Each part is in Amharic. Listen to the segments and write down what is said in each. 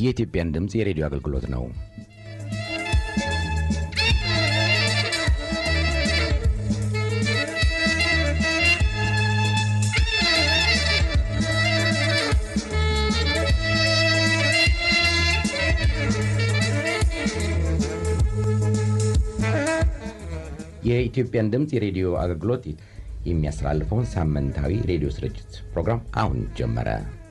የኢትዮጵያን ድምጽ የሬዲዮ አገልግሎት ነው። የኢትዮጵያን ድምጽ የሬዲዮ አገልግሎት የሚያስተላልፈውን ሳምንታዊ ሬዲዮ ስርጭት ፕሮግራም አሁን ጀመረ።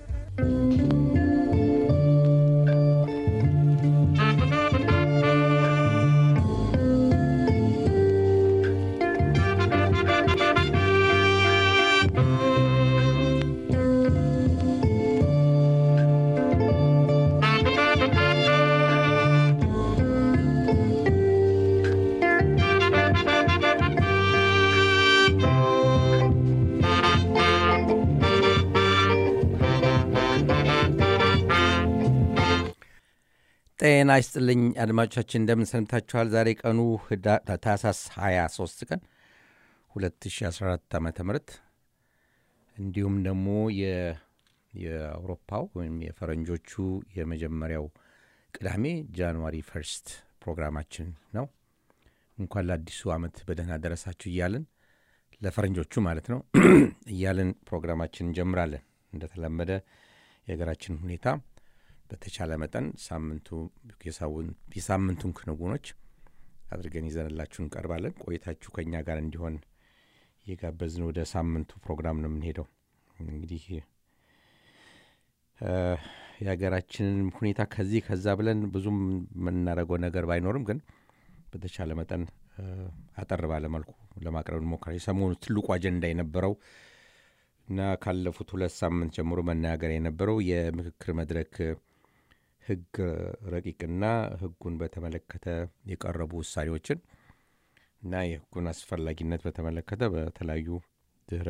ጤና ይስጥልኝ አድማጮቻችን፣ እንደምን ሰንብታችኋል? ዛሬ ቀኑ ታህሳስ 23 ቀን 2014 ዓ.ም እንዲሁም ደግሞ የአውሮፓው ወይም የፈረንጆቹ የመጀመሪያው ቅዳሜ ጃንዋሪ 1 ፕሮግራማችን ነው። እንኳን ለአዲሱ ዓመት በደህና ደረሳችሁ እያልን ለፈረንጆቹ ማለት ነው እያልን ፕሮግራማችን እንጀምራለን። እንደተለመደ የሀገራችን ሁኔታ በተቻለ መጠን የሳምንቱን ክንውኖች አድርገን ይዘንላችሁ እንቀርባለን። ቆይታችሁ ከኛ ጋር እንዲሆን እየጋበዝን ወደ ሳምንቱ ፕሮግራም ነው የምንሄደው። እንግዲህ የሀገራችንን ሁኔታ ከዛ ብለን ብዙም የምናደርገው ነገር ባይኖርም ግን በተቻለ መጠን አጠር ባለ መልኩ ለማቅረብ እንሞክራለን። የሰሞኑ ትልቁ አጀንዳ የነበረው እና ካለፉት 2 ሳምንት ጀምሮ መናገር የነበረው የምክክር መድረክ ህግ ረቂቅና ህጉን በተመለከተ የቀረቡ ውሳኔዎችን እና የህጉን አስፈላጊነት በተመለከተ በተለያዩ ድረ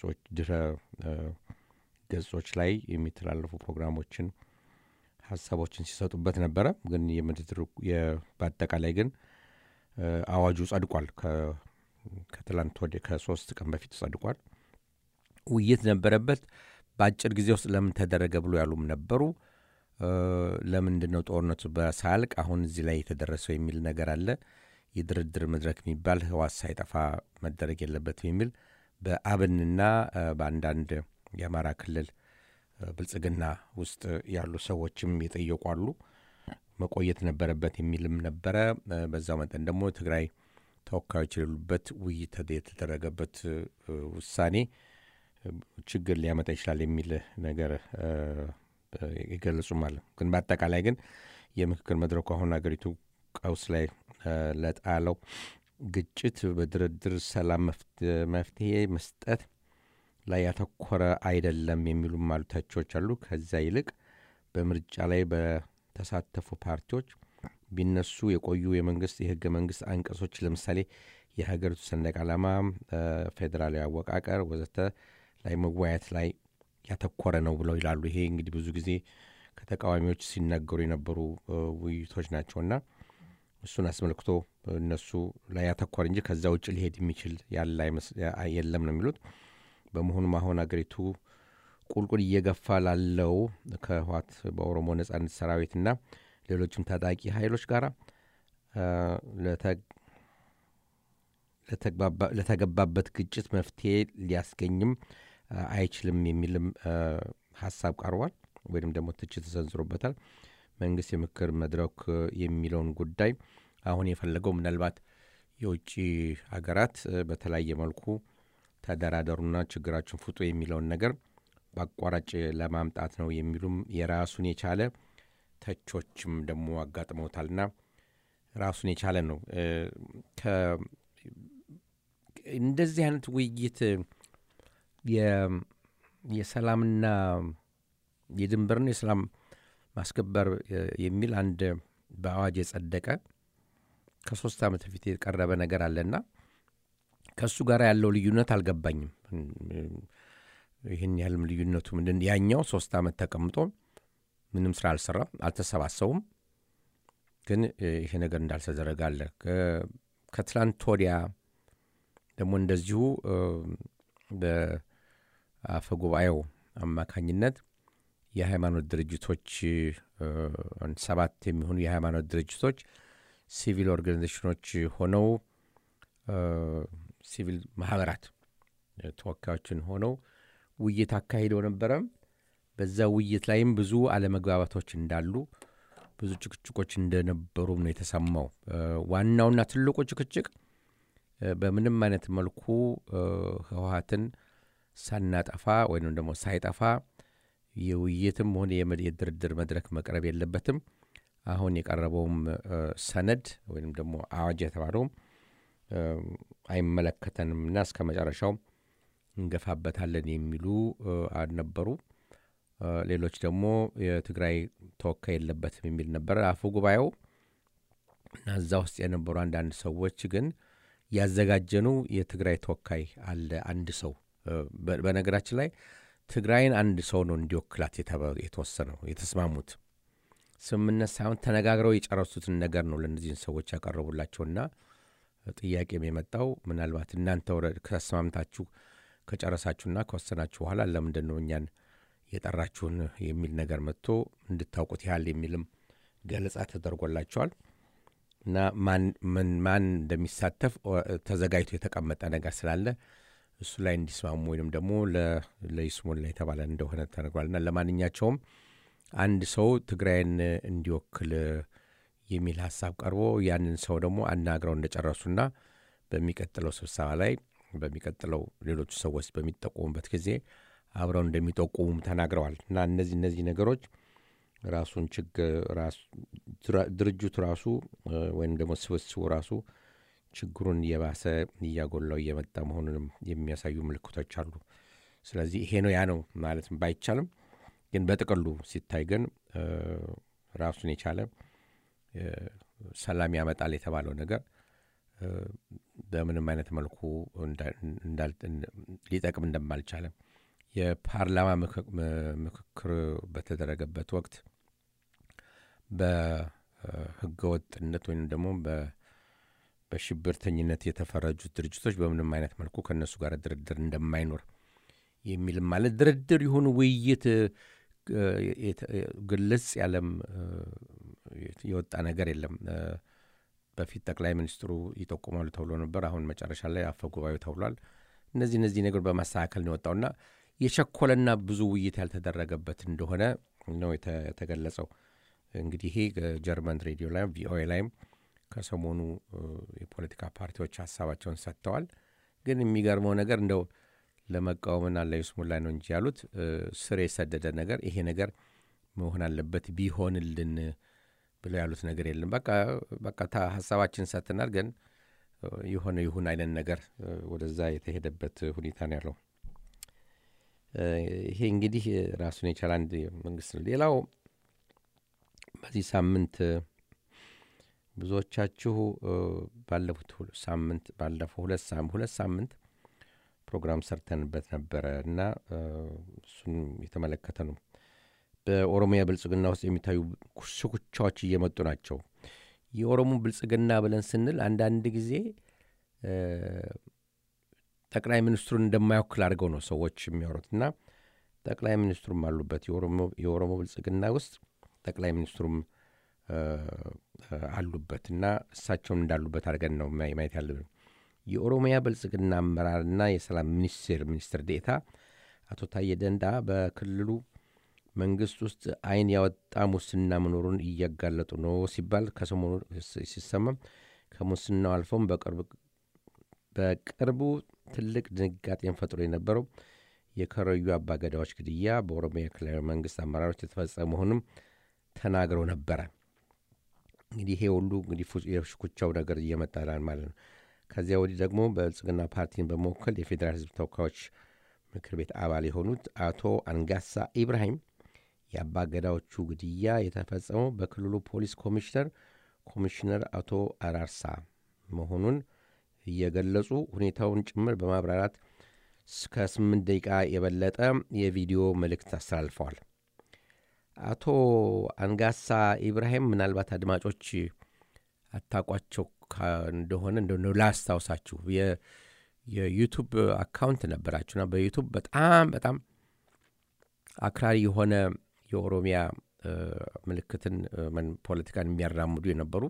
ገጾች ላይ የሚተላለፉ ፕሮግራሞችን ሀሳቦችን ሲሰጡበት ነበረ። ግን በአጠቃላይ ግን አዋጁ ጸድቋል። ከትላንት ወዲያ ከ3 ቀን በፊት ጸድቋል። ውይይት ነበረበት። በአጭር ጊዜ ውስጥ ለምን ተደረገ ብሎ ያሉም ነበሩ። ለምንድነው ጦርነቱ በሳልቅ አሁን እዚህ ላይ የተደረሰው የሚል ነገር አለ። የድርድር መድረክ የሚባል ህዋስ ሳይጠፋ መደረግ የለበትም የሚል በአብንና በአንዳንድ የአማራ ክልል ብልጽግና ውስጥ ያሉ ሰዎችም የጠየቋሉ። መቆየት ነበረበት የሚልም ነበረ። በዛው መጠን ደግሞ ትግራይ ተወካዮች የሌሉበት ውይይት የተደረገበት ውሳኔ ችግር ሊያመጣ ይችላል የሚል ነገር ይገልጹ ማለት። ግን በአጠቃላይ ግን የምክክር መድረኩ አሁን አገሪቱ ቀውስ ላይ ለጣለው ግጭት በድርድር ሰላም መፍትሄ መስጠት ላይ ያተኮረ አይደለም የሚሉም ማለታቸው አሉ። ከዛ ይልቅ በምርጫ ላይ በተሳተፉ ፓርቲዎች ቢነሱ የቆዩ የህገ መንግስት አንቀጾች ለምሳሌ የሀገሪቱ ሰንደቅ ዓላማ፣ ፌዴራላዊ አወቃቀር ወዘተ ላይ መወያየት ላይ ያተኮረ ነው ብለው ይላሉ። ይሄ እንግዲህ ብዙ ጊዜ ከተቃዋሚዎች ሲናገሩ የነበሩ ውይይቶች ናቸውና እሱን አስመልክቶ እነሱ ላይ ያተኮረ እንጂ ከዛ ውጭ ሊሄድ የሚችል የለም ነው የሚሉት። በመሆኑም አሁን አገሪቱ ቁልቁል እየገፋ ላለው ከህወሓት በኦሮሞ ነጻነት ሰራዊትና ሌሎችም ታጣቂ ኃይሎች ጋር ለተገባበት ግጭት መፍትሄ ሊያስገኝም አይችልም የሚልም ሐሳብ ቀርቧል፣ ወይም ደግሞ ትችት ተሰንዝሮበታል። መንግስት የምክክር መድረክ የሚለውን ጉዳይ አሁን የፈለገው ምናልባት የውጭ ሀገራት በተለያየ መልኩ ተደራደሩና ችግራችን ፍቱ የሚለውን ነገር በአቋራጭ ለማምጣት ነው የሚሉም የራሱን የቻለ ተቾችም ደግሞ አጋጥመውታልና ራሱን የቻለ ነው። እንደዚህ አይነት ውይይት የሰላምና የድንበርና የሰላም ማስከበር የሚል አንድ በአዋጅ የጸደቀ ከ3 ዓመት በፊት የቀረበ ነገር አለና ከሱ ጋር ያለው ልዩነት አልገባኝም። ይሄን ያህልም ልዩነቱ ምንድን? ያኛው 3 ዓመት ተቀምጦ ምንም ስራ አልሰራም፣ አልተሰባሰቡም። ግን ይሄ ነገር እንዳልተደረገ አለ። ከትላንት ወዲያ ደግሞ እንደዚሁ በአፈ ጉባኤው አማካኝነት የሃይማኖት ድርጅቶች 7 የሚሆኑ የሃይማኖት ድርጅቶች ሲቪል ኦርጋናይዜሽኖች ሆነው ሲቪል ማህበራት ተወካዮችን ሆነው ውይይት አካሂደው ነበረ። በዛ ውይይት ላይም ብዙ አለመግባባቶች እንዳሉ ብዙ ጭቅጭቆች እንደነበሩ ነው የተሰማው። ዋናውና ትልቁ ጭቅጭቅ በምንም አይነት መልኩ ህወሓትን ሳናጠፋ ወይንም ደግሞ ሳይጠፋ የውይይትም ሆነ የድርድር መድረክ መቅረብ የለበትም። አሁን የቀረበውም ሰነድ ወይንም ደግሞ አዋጅ የተባለው አይመለከተንምና እስከ መጨረሻው እንገፋበታለን የሚሉ አልነበሩ። ሌሎች ደግሞ የትግራይ ተወካይ የለበትም የሚል ነበር አፈ ጉባኤው። እና እዛ ውስጥ የነበሩ አንዳንድ ሰዎች ግን ያዘጋጀነው የትግራይ ተወካይ አለ አንድ ሰው። በነገራችን ላይ ትግራይን አንድ ሰው ነው እንዲወክላት የተወሰነው የተስማሙት። ስምምነት ሳይሆን ተነጋግረው የጨረሱትን ነገር ነው ለእነዚህ ሰዎች ያቀረቡላቸውና ጥያቄም የመጣው ምናልባት እናንተ ከተስማምታችሁ ከጨረሳችሁና ከወሰናችሁ በኋላ ለምንድን ነው እኛን የጠራችሁን የሚል ነገር መጥቶ እንድታውቁት ያህል የሚልም ገለጻ ተደርጎላቸዋል። እና ማን እንደሚሳተፍ ተዘጋጅቶ የተቀመጠ ነገር ስላለ እሱ ላይ እንዲስማሙ ወይንም ደግሞ ለይስሙላ የተባለ እንደሆነ ተነግሯልና ለማንኛቸውም አንድ ሰው ትግራይን እንዲወክል የሚል ሐሳብ ቀርቦ ያንን ሰው ደግሞ አናግረው እንደጨረሱና በሚቀጥለው ስብሰባ ላይ በሚቀጥለው ሌሎች ሰዎች በሚጠቆሙበት ጊዜ አብረው እንደሚጠቁሙም ተናግረዋል። እና እነዚህ ነገሮች ራሱን ድርጅቱ ራሱ ወይም ደግሞ ስብስቡ ራሱ ችግሩን እየባሰ እያጎላው እየመጣ መሆኑንም የሚያሳዩ ምልክቶች አሉ። ስለዚህ ይሄ ነው ያ ነው ማለት ባይቻልም ግን በጥቅሉ ሲታይ ግን ራሱን የቻለ ሰላም ያመጣል የተባለው ነገር በምንም አይነት መልኩ ሊጠቅም እንደማልቻለ የፓርላማ ምክክር በተደረገበት ወቅት በህገወጥነት ወይም ደግሞ በሽብርተኝነት የተፈረጁት ድርጅቶች በምንም አይነት መልኩ ከነሱ ጋር ድርድር እንደማይኖር የሚልም ማለት ድርድር ይሁን ውይይት ግልጽ ያለም የወጣ ነገር የለም። በፊት ጠቅላይ ሚኒስትሩ ይጠቁማሉ ተብሎ ነበር። አሁን መጨረሻ ላይ አፈ ጉባኤው ተብሏል። እነዚህ ነገር በማስተካከል ነው የወጣውና የቸኮለና ብዙ ውይይት ያልተደረገበት እንደሆነ ነው የተገለጸው። እንግዲህ ይሄ ጀርመን ሬዲዮ ላይ ቪኦኤ ላይም ከሰሞኑ የፖለቲካ ፓርቲዎች ሐሳባቸውን ሰጥተዋል። ግን የሚገርመው ነገር እንደው ለመቃወምና ለይስሙላ ነው እንጂ ያሉት ስር የሰደደ ነገር ይሄ ነገር መሆን አለበት ቢሆንልን ብለው ያሉት ነገር የለም። በቃ ሐሳባችን ሰጥተናል፣ ግን ይሁን አይነት ነገር ወደዛ የተሄደበት ሁኔታ ነው ያለው። ይሄ እንግዲህ ራሱን የቻለ አንድ መንግስት ነው። ሌላው በዚህ ሳምንት ብዙዎቻችሁ ባለፈው ሁለት ሳምንት ፕሮግራም ሰርተንበት ነበረ እና እሱን የተመለከተ ነው። በኦሮሚያ ብልጽግና ውስጥ የሚታዩ ሽኩቻዎች እየመጡ ናቸው። የኦሮሞ ብልጽግና ብለን ስንል አንዳንድ ጊዜ ጠቅላይ ሚኒስትሩን እንደማይወክል አድርገው ነው ሰዎች የሚያወሩትና ጠቅላይ ሚኒስትሩም አሉበት። የኦሮሞ ብልጽግና ውስጥ ጠቅላይ ሚኒስትሩም አሉበትና እሳቸውን እንዳሉበት አድርገን ነው ማየት ያለብን። የኦሮሚያ ብልጽግና አመራርና የሰላም ሚኒስትር ዴኤታ አቶ ታዬ ደንዳ በክልሉ መንግስት ውስጥ አይን ያወጣ ሙስና መኖሩን እያጋለጡ ነው ሲባል ከሰሞኑ ሲሰማም ከሙስናው አልፎም በቅርቡ ትልቅ ድንጋጤን ፈጥሮ የነበረው የከረዩ አባገዳዎች ግድያ በኦሮሚያ ክልላዊ መንግስት አመራሮች የተፈጸመ መሆኑን ተናግረው ነበረ። እንግዲህ ይሄ ሁሉ እንግዲህ የሽኩቻው ነገር እየመጣላል ማለት ነው። ከዚያ ወዲህ ደግሞ በብልጽግና ፓርቲን በመወከል የፌዴራል ሕዝብ ተወካዮች ምክር ቤት አባል የሆኑት አቶ አንጋሳ ኢብራሂም የአባገዳዎቹ ግድያ የተፈጸመው በክልሉ ፖሊስ ኮሚሽነር አቶ አራርሳ መሆኑን እየገለጹ ሁኔታውን ጭምር በማብራራት እስከ 8 ደቂቃ የበለጠ የቪዲዮ መልእክት አስተላልፈዋል። አቶ አንጋሳ ኢብራሂም ምናልባት አድማጮች አታቋቸው እንደሆነ እንደው ላስታውሳችሁ የዩቱብ አካውንት ነበራችሁና በዩቱብ በጣም አክራሪ የሆነ የኦሮሚያ ምልክትን ፖለቲካን የሚያራምዱ የነበሩ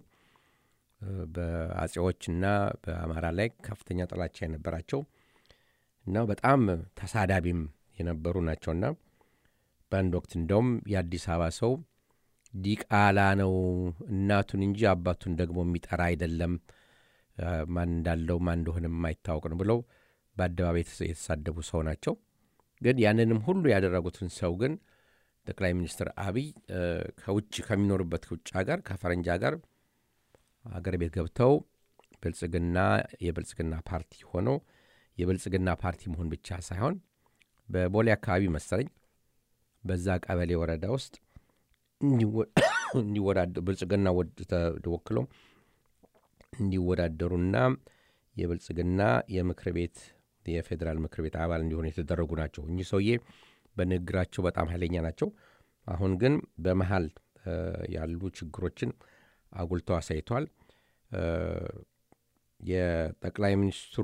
በአጼዎችና በአማራ ላይ ከፍተኛ ጥላቻ የነበራቸው እና በጣም ተሳዳቢም የነበሩ ናቸውና በአንድ ወቅት እንደውም የአዲስ አበባ ሰው ዲቃላ ነው እናቱን እንጂ አባቱን ደግሞ የሚጠራ አይደለም ማን እንዳለው ማን እንደሆነ የማይታወቅ ነው ብለው በአደባባይ የተሳደቡ ሰው ናቸው። ግን ያንንም ሁሉ ያደረጉትን ሰው ግን ጠቅላይ ሚኒስትር አብይ ከውጭ ከሚኖርበት ውጭ ሀገር ከፈረንጅ ሀገር አገር ቤት ገብተው የብልጽግና ፓርቲ ሆነው የብልጽግና ፓርቲ መሆን ብቻ ሳይሆን በቦሌ አካባቢ መሰለኝ በዛ ቀበሌ ወረዳ ውስጥ እንዲወዳደሩ ብልጽግና ተወክለው እንዲወዳደሩና የብልጽግና የምክር ቤት የፌዴራል ምክር ቤት አባል እንዲሆኑ የተደረጉ ናቸው። እኚህ ሰውዬ በንግግራቸው በጣም ኃይለኛ ናቸው። አሁን ግን በመሃል ያሉ ችግሮችን አጉልተው አሳይቷል። የጠቅላይ ሚኒስትሩ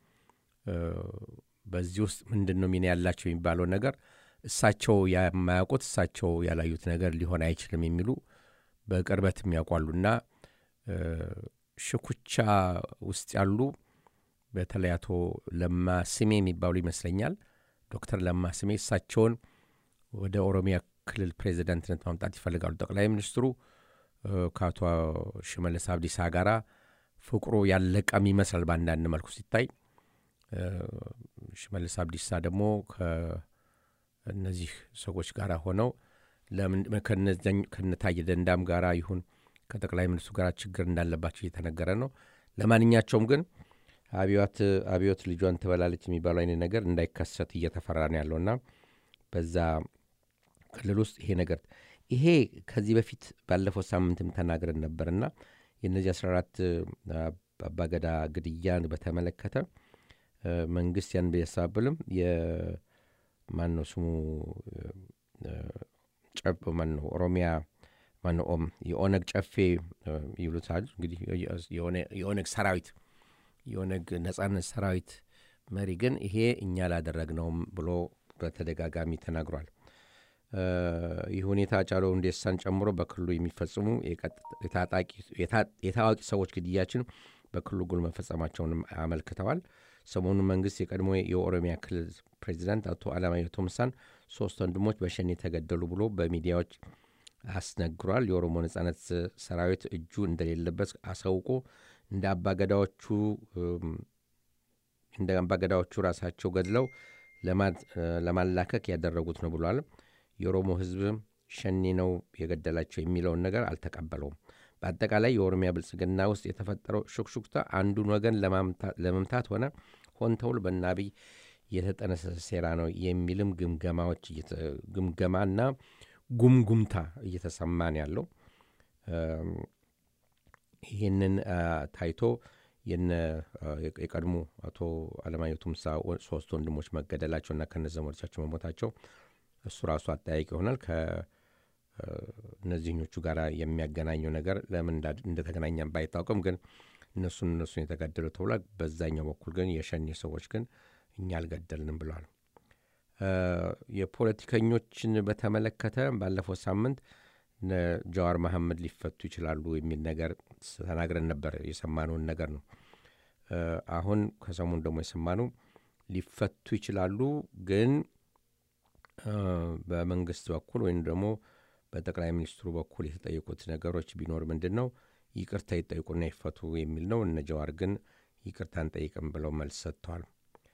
በዚህ ውስጥ ምንድነው ሚና ያላቸው የሚባለው ነገር እሳቸው የማያውቁት እሳቸው ያላዩት ነገር ሊሆን አይችልም የሚሉ በቅርበት የሚያውቋሉና ሽኩቻ ውስጥ ያሉ በተለይ አቶ ለማ ስሜ የሚባሉ ይመስለኛል ዶክተር ለማ ስሜ እሳቸውን ወደ ኦሮሚያ ክልል ፕሬዝዳንትነት ማምጣት ይፈልጋሉ። ጠቅላይ ሚኒስትሩ ከአቶ ሽመልስ አብዲሳ ጋራ ፍቅሩ ያለቀም ይመስላል በአንዳንድ መልኩ ሲታይ። ሽመልስ አብዲሳ ደግሞ ከእነዚህ ሰዎች ጋር ሆነው ለምን ከነታየ ደንዳም ጋራ ይሁን ከጠቅላይ ሚኒስትሩ ጋር ችግር እንዳለባቸው እየተነገረ ነው። ለማንኛቸውም ግን አብዮት ልጇን ትበላለች የሚባለው አይነት ነገር እንዳይከሰት እየተፈራ ነው ያለውና በዛ ክልል ውስጥ ይሄ ከዚህ በፊት ባለፈው ሳምንትም ተናግረን ነበርና የነዚህ 14 አባገዳ ግድያን በተመለከተ መንግስት ያን ቢያሳብልም የማን ነው ስሙ ጨብ ማን ነው ኦሮሚያ ማን ነው የኦነግ ጨፌ ይሉታል እንግዲህ የኦነግ ሰራዊት የኦነግ ነጻነት ሰራዊት መሪ ግን ይሄ እኛ ላደረግነውም ብሎ በተደጋጋሚ ተናግሯል። ይህ ሁኔታ ጫሎ እንደሳን ጨምሮ በክልሉ የሚፈጽሙ የታዋቂ ሰዎች ግድያችን በክልሉ ጉል መፈጸማቸውንም አመልክተዋል። ሰሞኑን መንግስት የቀድሞ የኦሮሚያ ክልል ፕሬዚዳንት አቶ አለማየሁ ቶምሳን 3 ወንድሞች በሸኔ ተገደሉ ብሎ በሚዲያዎች አስነግሯል። የኦሮሞ ነጻነት ሰራዊት እጁ እንደሌለበት አሳውቆ እንደ አባገዳዎቹ ራሳቸው ገድለው ለማላከክ ያደረጉት ነው ብሏል። የኦሮሞ ህዝብ ሸኔ ነው የገደላቸው የሚለውን ነገር አልተቀበለውም። በአጠቃላይ የኦሮሚያ ብልጽግና ውስጥ የተፈጠረው ሹክሹክታ አንዱን ወገን ለመምታት ሆን ተብሎ በአብይ የተጠነሰሰ ሴራ ነው የሚልም ግምገማና ጉምጉምታ እየተሰማን ያለው ይህንን ታይቶ የቀድሞ አቶ አለማየሁ ቱምሳ 3 ወንድሞች መገደላቸውና ከነዘመዶቻቸው መሞታቸው እሱ ራሱ አጠያቂ ይሆናል። ከነዚህኞቹ ጋር የሚያገናኘው ነገር ለምን እንደተገናኘም ባይታወቅም ግን እነሱን የተገደሉ ተብሏል። በዛኛው በኩል ግን የሸኔ ሰዎች ግን እኛ አልገደልንም ብለዋል። የፖለቲከኞችን በተመለከተ ባለፈው ሳምንት ጃዋር መሐመድ ሊፈቱ ይችላሉ የሚል ነገር ተናግረን ነበር። የሰማነውን ነገር ነው። አሁን ከሰሞኑ ደግሞ የሰማነው ሊፈቱ ይችላሉ ግን በመንግስት በኩል ወይም ደግሞ በጠቅላይ ሚኒስትሩ በኩል የተጠየቁት ነገሮች ቢኖር ምንድነው ይቅርታ ይጠይቁና ይፈቱ የሚል ነው። እነ ጃዋር ግን ይቅርታን ጠይቀም ብለው መልስ ሰጥተዋል።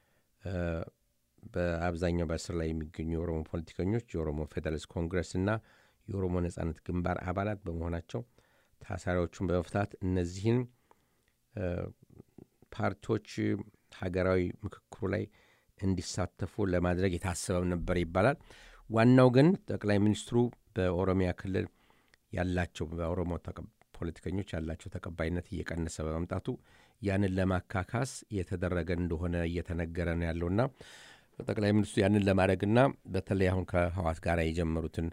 በአብዛኛው በእስር ላይ የሚገኙ የኦሮሞ ፖለቲከኞች የኦሮሞ ፌደራሊስት ኮንግረስ እና የኦሮሞ ነጻነት ግንባር አባላት በመሆናቸው ታሳሪዎቹን በመፍታት እነዚህን ፓርቲዎች ሀገራዊ ምክክሩ ላይ እንዲሳተፉ ለማድረግ የታሰበም ነበር ይባላል። ዋናው ግን ጠቅላይ ሚኒስትሩ በኦሮሚያ ክልል ያላቸው በኦሮሞ ፖለቲከኞች ያላቸው ተቀባይነት እየቀነሰ በመምጣቱ ያንን ለማካካስ የተደረገ እንደሆነ እየተነገረ ነው ያለውና ጠቅላይ ሚኒስትሩ ያንን ለማድረግና በተለይ አሁን ከህዋት ጋር የጀመሩትን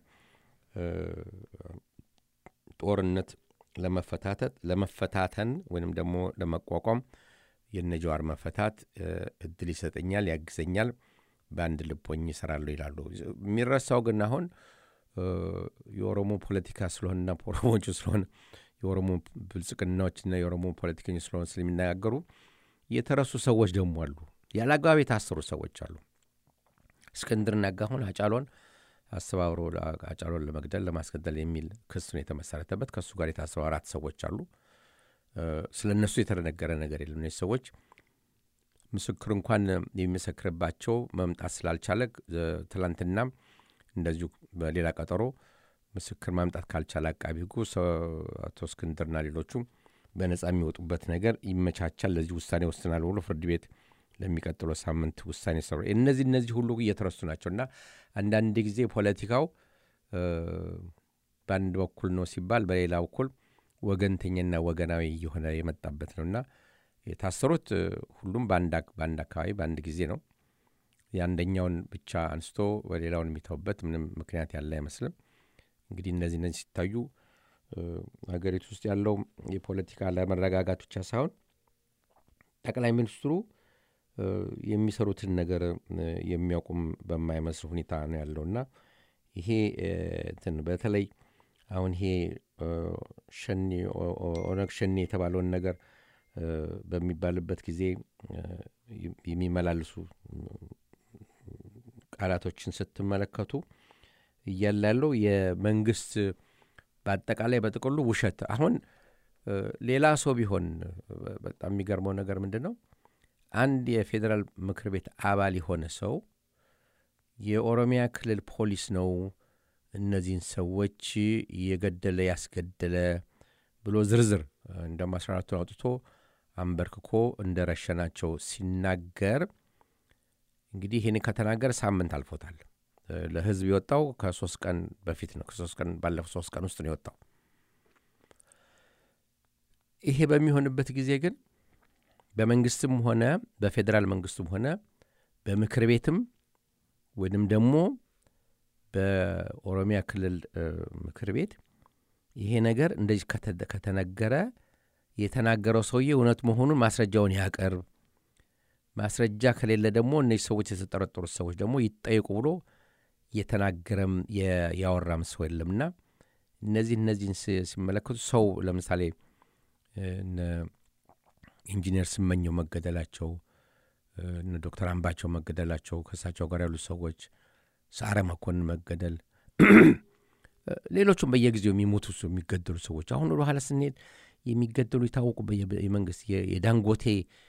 ጦርነት ለመፈታተን ወይንም ደግሞ ለመቋቋም የነጃዋር መፈታት እድል ይሰጠኛል ያግዘኛል በአንድ ልቦኝ ይሰራሉ ይላሉ። የሚረሳው ግን አሁን የኦሮሞ ፖለቲካ ስለሆነና ኦሮሞዎች ስለሆነ የኦሮሞ ብልጽግናዎችና የኦሮሞ ፖለቲከኞች ስለሆነ ስለሚናገሩ የተረሱ ሰዎች ደግሞ አሉ። ያላግባብ የታሰሩ ሰዎች አሉ። እስክንድር ነጋ አሁን አጫሎን አስተባብሮ አጫሎን ለመግደል ለማስገደል የሚል ክስ ነው የተመሰረተበት። ከሱ ጋር የታሰሩ 4 ሰዎች አሉ። ስለነሱ የተነገረ ነገር የለም። እነዚህ ሰዎች ምስክር እንኳን የሚመሰክርባቸው መምጣት ስላልቻለ ትላንትና እንደዚሁ በሌላ ቀጠሮ ምስክር ማምጣት ካልቻለ አቃቢ ሕጉ አቶ እስክንድርና ሌሎቹም በነጻ የሚወጡበት ነገር ይመቻቻል፣ ለዚህ ውሳኔ ወስናል ብሎ ፍርድ ቤት ለሚቀጥለው ሳምንት ውሳኔ ሰሩ። እነዚህ ሁሉ እየተረሱ ናቸውና አንዳንድ ጊዜ ፖለቲካው በአንድ በኩል ነው ሲባል በሌላ በኩል ወገንተኛና ወገናዊ የሆነ የመጣበት ነውና የታሰሩት ሁሉም በአንድ አካባቢ በአንድ ጊዜ ነው። ያንደኛውን ብቻ አንስቶ በሌላውን የሚተውበት ምንም ምክንያት ያለ አይመስልም። እንግዲህ እነዚህ ሲታዩ ሀገሪቱ ውስጥ ያለው የፖለቲካ ለመረጋጋት ብቻ ሳይሆን ጠቅላይ ሚኒስትሩ የሚሰሩትን ነገር የሚያውቁም በማይመስል ሁኔታ ነው ያለውና ይሄ በተለይ አሁን ይሄ ኦነግ ሸኔ የተባለውን ነገር በሚባልበት ጊዜ የሚመላልሱ ቃላቶችን ስትመለከቱ እያላለው የመንግስት በአጠቃላይ በጥቅሉ ውሸት። አሁን ሌላ ሰው ቢሆን በጣም የሚገርመው ነገር ምንድነው አንድ የፌደራል ምክር ቤት አባል የሆነ ሰው የኦሮሚያ ክልል ፖሊስ ነው እነዚህን ሰዎች የገደለ ያስገደለ ብሎ ዝርዝር እንደማስራራቱን አውጥቶ አንበርክኮ እንደረሸናቸው ሲናገር እንግዲህ ይሄን ከተናገረ ሳምንት አልፎታል። ለህዝብ የወጣው ከ3 ቀን በፊት ነው። ከ3 ቀን ባለፈው 3 ቀን ውስጥ ነው የወጣው። ይሄ በሚሆንበት ጊዜ ግን በመንግስትም ሆነ በፌደራል መንግስትም ሆነ በምክር ቤትም ወይንም ደግሞ በኦሮሚያ ክልል ምክር ቤት ይሄ ነገር እንደዚህ ከተነገረ የተናገረው ሰውዬ እውነት መሆኑን ማስረጃውን ያቀርብ። ማስረጃ ከሌለ ደግሞ እነዚህ ሰዎች የተጠረጠሩት ሰዎች ደግሞ ይጠየቁ ብሎ የተናገረም ያወራም ሰው የለምና እነዚህን ሲመለከቱ ሰው ለምሳሌ ኢንጂነር ስመኘው መገደላቸው እነ ዶክተር አምባቸው መገደላቸው ከሳቸው ጋር ያሉ ሰዎች ሳራ መኮንን መገደል ሌሎችም በየጊዜው የሚሞቱ የሚገደሉ ሰዎች አሁን ወደ ኋላ ስንሄድ የሚገደሉ የታወቁ የመንግስት የዳንጎቴ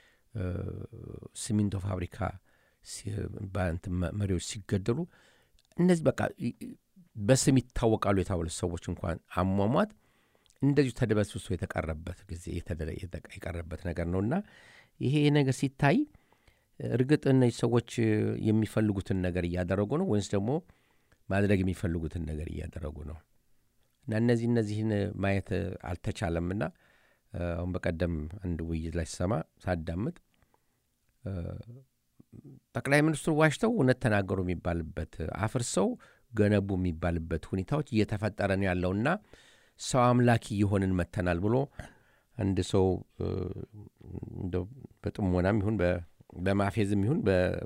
ሲሚንቶ ፋብሪካ መሪዎች ሲገደሉ እነዚህ በቃ በስም ይታወቃሉ የተባሉ ሰዎች እንኳን አሟሟት እንደዚህ ተደበስብሶ የተቀረበት ጊዜ የቀረበት ነገር ነውና ይሄ ነገር ሲታይ እርግጥ እነዚህ ሰዎች የሚፈልጉትን ነገር እያደረጉ ነው ወይስ ደግሞ ማድረግ የሚፈልጉትን ነገር እያደረጉ ነው? እና እነዚህን ማየት አልተቻለምና አሁን በቀደም አንድ ውይይት ላይ ሳዳምጥ ጠቅላይ ሚኒስትሩ ዋሽተው እውነት ተናገሩ የሚባልበት አፍርሰው ገነቡ የሚባልበት ሁኔታዎች እየተፈጠረ ነው ያለውና ሰው አምላኪ ይሆንን መተናል ብሎ አንድ ሰው በጥሞናም ይሁን በማፌዝም ይሁን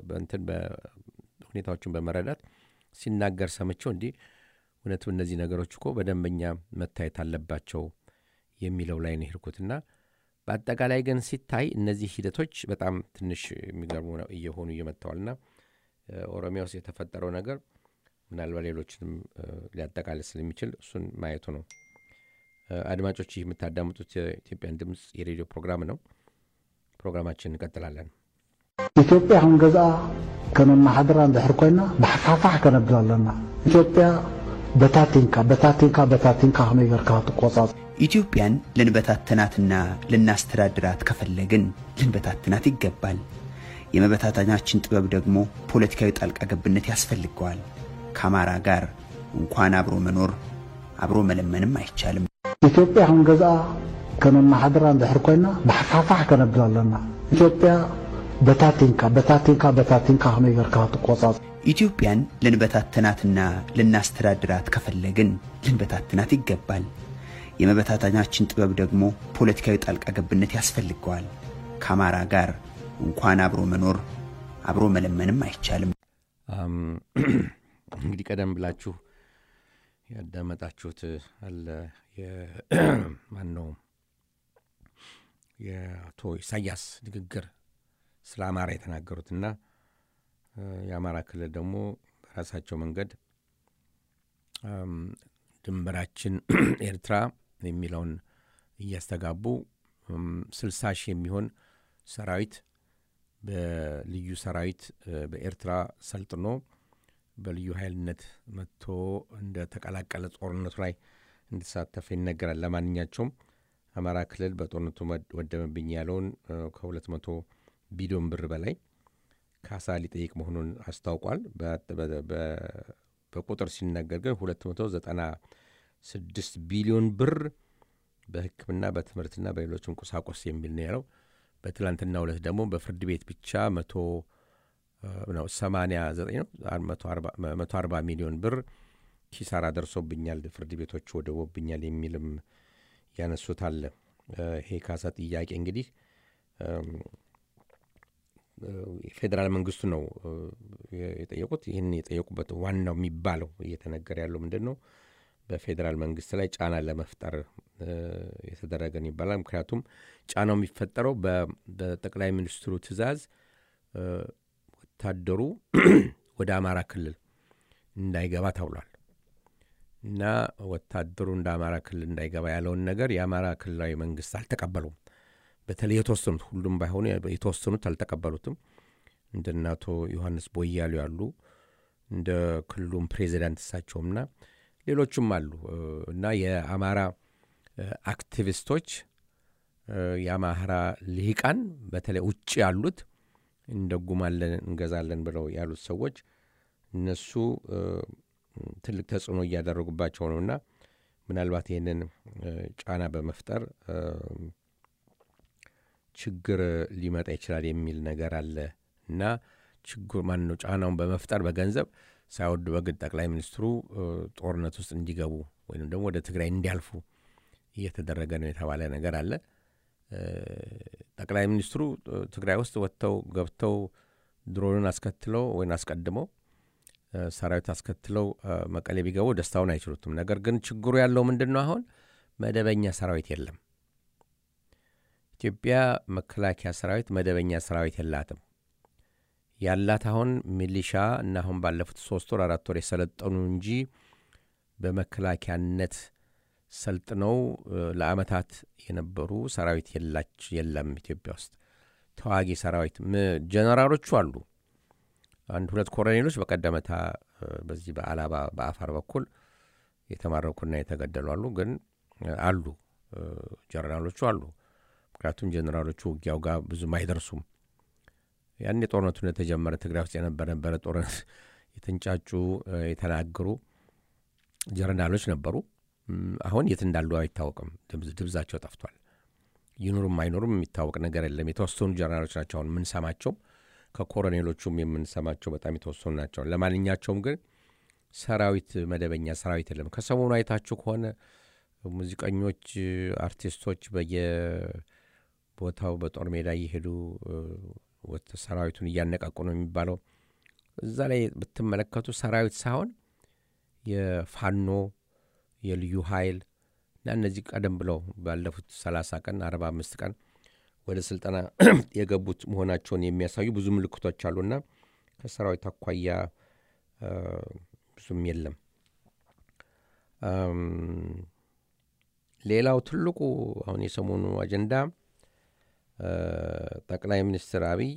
በሁኔታዎችን በመረዳት ሲናገር ሰምቼው እንዴ እውነቱ እነዚህ ነገሮች እኮ በደንበኛ መታየት አለባቸው የሚለው ላይ ነው ሄድኩትና በአጠቃላይ ግን ሲታይ እነዚህ ሂደቶች በጣም ትንሽ የሚገርሙ ነው እየሆኑ እየመጣዋልና ኦሮሚያ ውስጥ የተፈጠረው ነገር ምናልባት ሌሎችንም ሊያጠቃልል ስለሚችል እሱን ማየቱ ነው። አድማጮች የምታዳምጡት የኢትዮጵያን ድምጽ የሬዲዮ ፕሮግራም ነው። ፕሮግራማችን እንቀጥላለን። ኢትዮጵያ አሁን ገዛ ከመማሐደራ እንድሕር ኮይና በሐፋፋሕ ከነብላለና ኢትዮጵያ በታቲንካ ከመይ ገርካ ትቆጻጽ ኢትዮጵያን ልንበታተናትና ልናስተዳድራት ከፈለግን ልንበታተናት ይገባል። የመበታተናችን ጥበብ ደግሞ ፖለቲካዊ ጣልቃ ገብነት ያስፈልገዋል። ከአማራ ጋር እንኳን አብሮ መኖር አብሮ መለመንም አይቻልም። ኢትዮጵያ አሁን ገዛ ከመማሐደራ እንድሕር ኮይና በሐፋፋሕ ከነብላለና ኢትዮጵያ በታቲንካ ከመይ ገርካ ትቆጻጽ ኢትዮጵያን ልንበታተናትና ልናስተዳድራት ከፈለግን ልንበታተናት ይገባል። የመበታተናችን ጥበብ ደግሞ ፖለቲካዊ ጣልቃ ገብነት ያስፈልገዋል። ከአማራ ጋር እንኳን አብሮ መኖር አብሮ መለመንም አይቻልም። እንግዲህ ቀደም ብላችሁ ያዳመጣችሁት አለ ማን ነው የአቶ ኢሳያስ ንግግር ስለ አማራ የተናገሩትና የአማራ ክልል ደግሞ በራሳቸው መንገድ ድንበራችን ኤርትራ የሚለውን እያስተጋቡ 60 ሺህ የሚሆን ሰራዊት በልዩ ሰራዊት በኤርትራ ሰልጥኖ በልዩ ኃይልነት መጥቶ እንደ ተቀላቀለ ጦርነቱ ላይ እንዲሳተፍ ይነገራል። ለማንኛቸውም አማራ ክልል በጦርነቱ ወደመብኝ ያለውን ከ200 ቢሊዮን ብር በላይ ካሳ ሊጠይቅ መሆኑን አስታውቋል። በቁጥር ሲነገር ግን 296 ቢሊዮን ብር በሕክምና በትምህርትና በሌሎችም ቁሳቁስ የሚል ነው ያለው። በትላንትናው ዕለት ደግሞ በፍርድ ቤት ብቻ 140 ሚሊዮን ብር ኪሳራ ደርሶብኛል፣ ፍርድ ቤቶች ወደውብኛል የሚልም ያነሱት አለ። ይሄ ካሳ ጥያቄ እንግዲህ የፌዴራል መንግስቱ ነው የጠየቁት። ይህን የጠየቁበት ዋናው የሚባለው እየተነገረ ያለው ምንድን ነው? በፌዴራል መንግስት ላይ ጫና ለመፍጠር የተደረገን ይባላል። ምክንያቱም ጫናው የሚፈጠረው በጠቅላይ ሚኒስትሩ ትእዛዝ ወታደሩ ወደ አማራ ክልል እንዳይገባ ተብሏል እና ወታደሩ እንደ አማራ ክልል እንዳይገባ ያለውን ነገር የአማራ ክልላዊ መንግስት አልተቀበሉም። በተለይ የተወሰኑት፣ ሁሉም ባይሆኑ የተወሰኑት አልተቀበሉትም። እንደ አቶ ዮሐንስ ቦያሉ ያሉ እንደ ክልሉም ፕሬዚዳንት እሳቸውምና ሌሎችም አሉ እና የአማራ አክቲቪስቶች የአማራ ልሂቃን በተለይ ውጭ ያሉት እንደጉማለን እንገዛለን ብለው ያሉት ሰዎች እነሱ ትልቅ ተጽዕኖ እያደረጉባቸው ነውና ምናልባት ይሄንን ጫና በመፍጠር ችግር ሊመጣ ይችላል የሚል ነገር አለ እና ችግሩ ማን ነው? ጫናውን በመፍጠር በገንዘብ ሳይወድ በግድ ጠቅላይ ሚኒስትሩ ጦርነት ውስጥ እንዲገቡ ወይም ደግሞ ወደ ትግራይ እንዲያልፉ እየተደረገ ነው የተባለ ነገር አለ። ጠቅላይ ሚኒስትሩ ትግራይ ውስጥ ወጥተው ገብተው ድሮንን አስከትለው ወይም አስቀድመው ሰራዊት አስከትለው መቀሌ ቢገቡ ደስታውን አይችሉትም። ነገር ግን ችግሩ ያለው ምንድነው? አሁን መደበኛ ሰራዊት የለም። ኢትዮጵያ መከላከያ ሰራዊት መደበኛ ሰራዊት የላትም። ያላት አሁን ሚሊሻ እና አሁን ባለፉት 3 ወር 4 ወር የሰለጠኑ እንጂ በመከላከያነት ሰልጥነው ለአመታት የነበሩ ሰራዊት የለም ኢትዮጵያ ውስጥ። ተዋጊ ሰራዊት ጀነራሎቹ አሉ። 1-2 ኮሎኔሎች በቀደመታ በዚህ በአላባ በአፋር በኩል የተማረኩና የተገደሉ አሉ። ግን አሉ ጀነራሎቹ አሉ። ምክንያቱም ጀነራሎቹ ውጊያው ጋር ብዙም አይደርሱም። ያን ጦርነቱ እንደተጀመረ ትግራይ ውስጥ የነበረ ጦርነት የተንጫጩ የተናገሩ ጀነራሎች ነበሩ። አሁን የት እንዳሉ አይታወቅም። ድብዛቸው ጠፍቷል። ይኑሩም አይኑሩም የሚታወቅ ነገር የለም። የተወሰኑ ጀነራሎች ናቸው አሁን የምንሰማቸው። ከኮሎኔሎቹም የምንሰማቸው በጣም የተወሰኑ ናቸው። ለማንኛቸውም ግን ሰራዊት መደበኛ ሰራዊት የለም። ከሰሞኑ አይታችሁ ከሆነ ሙዚቀኞች፣ አርቲስቶች በየቦታው በጦር ሜዳ እየሄዱ ሰራዊቱን እያነቃቁ ነው የሚባለው። እዛ ላይ ብትመለከቱ ሰራዊት ሳይሆን የፋኖ የልዩ ኃይል እና እነዚህ ቀደም ብለው ባለፉት 30 ቀን 45 ቀን ወደ ስልጠና የገቡት መሆናቸውን የሚያሳዩ ብዙ ምልክቶች አሉና ከሰራዊት አኳያ ብዙም የለም። ሌላው ትልቁ አሁን የሰሞኑ አጀንዳ ጠቅላይ ሚኒስትር አብይ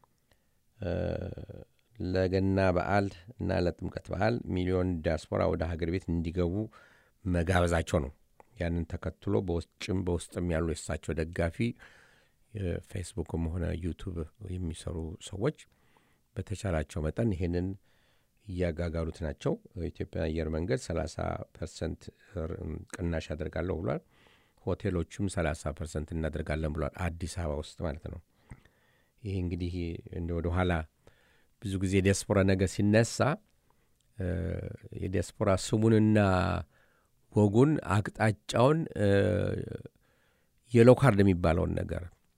ለገና በዓል እና ለጥምቀት በዓል ሚሊዮን ዲያስፖራ ወደ ሀገር ቤት እንዲገቡ መጋበዛቸው ነው። ያንን ተከትሎ በውስጥም ያሉ የሳቸው ደጋፊ ፌስቡክም ሆነ ዩቲዩብ የሚሰሩ ሰዎች በተቻላቸው መጠን ይሄንን እያጋጋሉት ናቸው። ኢትዮጵያ አየር መንገድ 30% ቅናሽ ያደርጋለሁ ብሏል። ሆቴሎችም 30% እናደርጋለን ብሏል። አዲስ አበባ ውስጥ ማለት ነው። ይሄ እንግዲህ ወደ ኋላ ብዙ ጊዜ ዲያስፖራ ነገር ሲነሳ የዲያስፖራ ስሙንና ወጉን አቅጣጫውን የሎ ካርድ የሚባለውን ነገር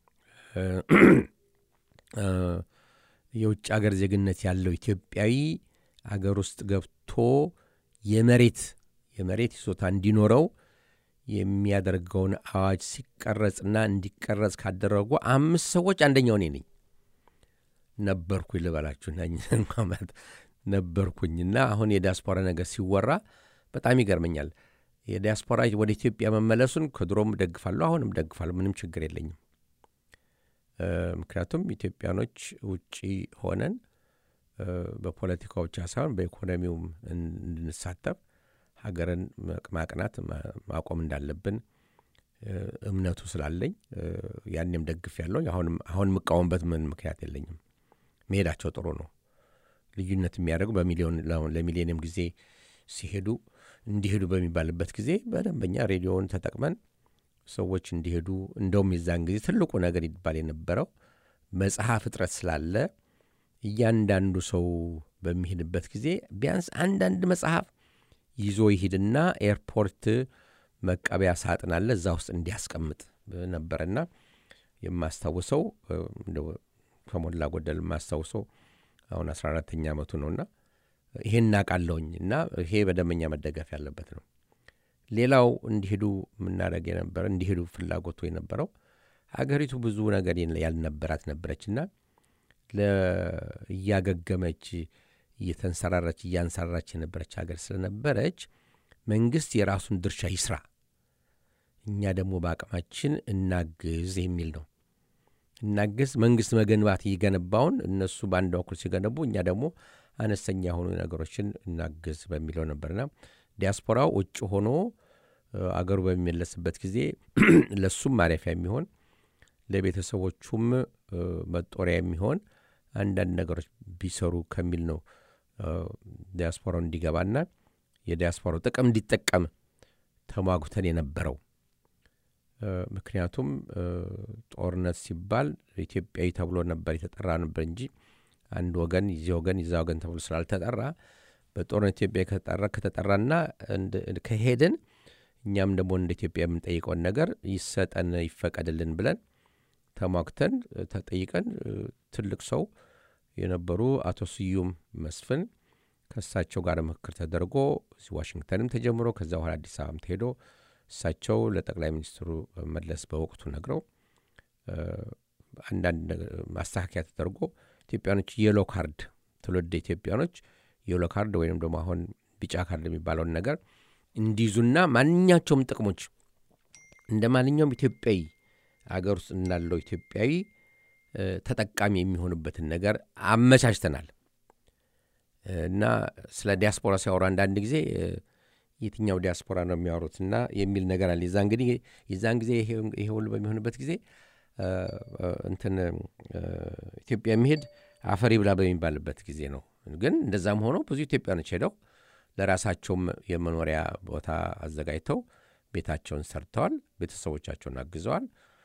የውጭ ሀገር ዜግነት ያለው ኢትዮጵያዊ አገር ውስጥ ገብቶ የመሬት የመሬት ይዞታ እንዲኖረው የሚያደርገውን አዋጅ ሲቀረጽና እንዲቀረጽ ካደረጉ 5 ሰዎች አንደኛው እኔ ነኝ ነበርኩኝ ልበላችሁ ማለት ነበርኩኝና አሁን የዲያስፖራ ነገር ሲወራ በጣም ይገርመኛል። የዲያስፖራ ወደ ኢትዮጵያ መመለሱን ከድሮም ደግፋለሁ፣ አሁንም ደግፋለሁ። ምንም ችግር የለኝም። ምክንያቱም ኢትዮጵያኖች ውጪ ሆነን በፖለቲካው ብቻ ሳይሆን በኢኮኖሚውም እንድንሳተፍ ሀገርን ማቅናት ማቆም እንዳለብን እምነቱ ስላለኝ ያንንም ደግፌያለሁ። አሁን መቃወምበት ምን ምክንያት የለኝም። መሄዳቸው ጥሩ ነው። ልዩነት የሚያደርጉ ለሚሊዮንም ጊዜ ሲሄዱ እንዲሄዱ በሚባልበት ጊዜ በደንበኛ ሬዲዮውን ተጠቅመን ሰዎች እንዲሄዱ እንደውም የዛን ጊዜ ትልቁ ነገር ይባል የነበረው መጽሐፍ እጥረት ስላለ እያንዳንዱ ሰው በሚሄድበት ጊዜ ቢያንስ አንዳንድ መጽሐፍ ይዞ ይሄድና ኤርፖርት መቀበያ ሳጥን አለ እዛ ውስጥ እንዲያስቀምጥ ነበርና የማስታውሰው እንደው ከሞላ ጎደል የማስታውሰው አሁን 14ኛ ዓመቱ ነውና ይሄን አቃለውኝና ይሄ በደመኛ መደገፍ ያለበት ነው። ሌላው እንዲሄዱ ምናረግ የነበረ እንዲሄዱ ፍላጎቱ የነበረው ሀገሪቱ ብዙ ነገር ያልነበራት ነበረችና ለያገገመች እያንሰራራች የነበረች ሀገር ስለነበረች መንግስት የራሱን ድርሻ ይስራ፣ እኛ ደግሞ በአቅማችን እናግዝ የሚል ነው። እናግዝ መንግስት መገንባት ይገነባውን እነሱ በአንድ በኩል ሲገነቡ እኛ ደግሞ አነስተኛ የሆኑ ነገሮችን እናግዝ በሚለው ነበርና ዲያስፖራው ውጭ ሆኖ አገሩ በሚመለስበት ጊዜ ለሱም ማረፊያ የሚሆን ለቤተሰቦቹም መጦሪያ የሚሆን አንዳንድ ነገሮች ቢሰሩ ከሚል ነው ዲያስፖራው እንዲገባና የዲያስፖራው ጥቅም እንዲጠቀም ተሟግተን የነበረው። ምክንያቱም ጦርነት ሲባል ኢትዮጵያዊ ተብሎ ነበር የተጠራ ነበር እንጂ አንድ ወገን ይዛ ወገን ተብሎ ስላልተጠራ በጦርነት ኢትዮጵያ ከተጠራና ከሄድን እኛም ደግሞ እንደ ኢትዮጵያ የምንጠይቀውን ነገር ይሰጠን ይፈቀድልን ብለን ተሟግተን ተጠይቀን ትልቅ ሰው የነበሩ አቶ ስዩም መስፍን ከሳቸው ጋር ምክክር ተደርጎ ዋሽንግተንም ተጀምሮ ከዛ በኋላ አዲስ አበባም ተሄዶ እሳቸው ለጠቅላይ ሚኒስትሩ መለስ በወቅቱ ነግረው አንዳንድ ማስተካከያ ተደርጎ ኢትዮጵያኖች የሎ ካርድ ትውልደ ኢትዮጵያኖች የሎ ካርድ ወይንም ደግሞ አሁን ቢጫ ካርድ የሚባለውን ነገር እንዲይዙና ማንኛቸውም ጥቅሞች እንደ ማንኛውም ኢትዮጵያዊ አገር ውስጥ እንዳለው ኢትዮጵያዊ ተጠቃሚ የሚሆንበትን ነገር አመቻችተናል። እና ስለ ዲያስፖራ ሲያወራ አንዳንድ ጊዜ የትኛው ዲያስፖራ ነው የሚያወሩትና የሚል ነገር አለ። የዛን ጊዜ ይሄ ሁሉ በሚሆንበት ጊዜ ኢትዮጵያ የሚሄድ አፈሪ ብላ በሚባልበት ጊዜ ነው። ግን እንደዛም ሆኖ ብዙ ኢትዮጵያኖች ሄደው ለራሳቸውም የመኖሪያ ቦታ አዘጋጅተው ቤታቸውን ሰርተዋል፣ ቤተሰቦቻቸውን አግዘዋል።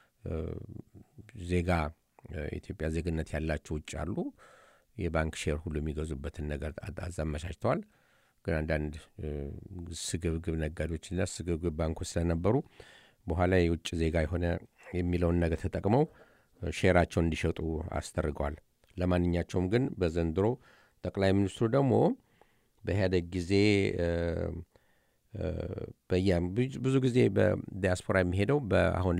ኢትዮጵያ ዜግነት ያላቸው ውጭ አሉ የባንክ ሼር ሁሉ የሚገዙበትን ነገር አዛመቻችተዋል። ግን አንዳንድ ስግብግብ ነጋዴዎችና ስግብግብ ባንኮች ስለነበሩ በኋላ የውጭ ዜጋ የሆነ የሚለውን ነገር ተጠቅመው ሼራቸውን እንዲሸጡ አስተርገዋል። ለማንኛቸውም ግን በዘንድሮ ጠቅላይ ሚኒስትሩ ደግሞ በኢህአዴግ ጊዜ ብዙ ጊዜ በዲያስፖራ የሚሄደው አሁን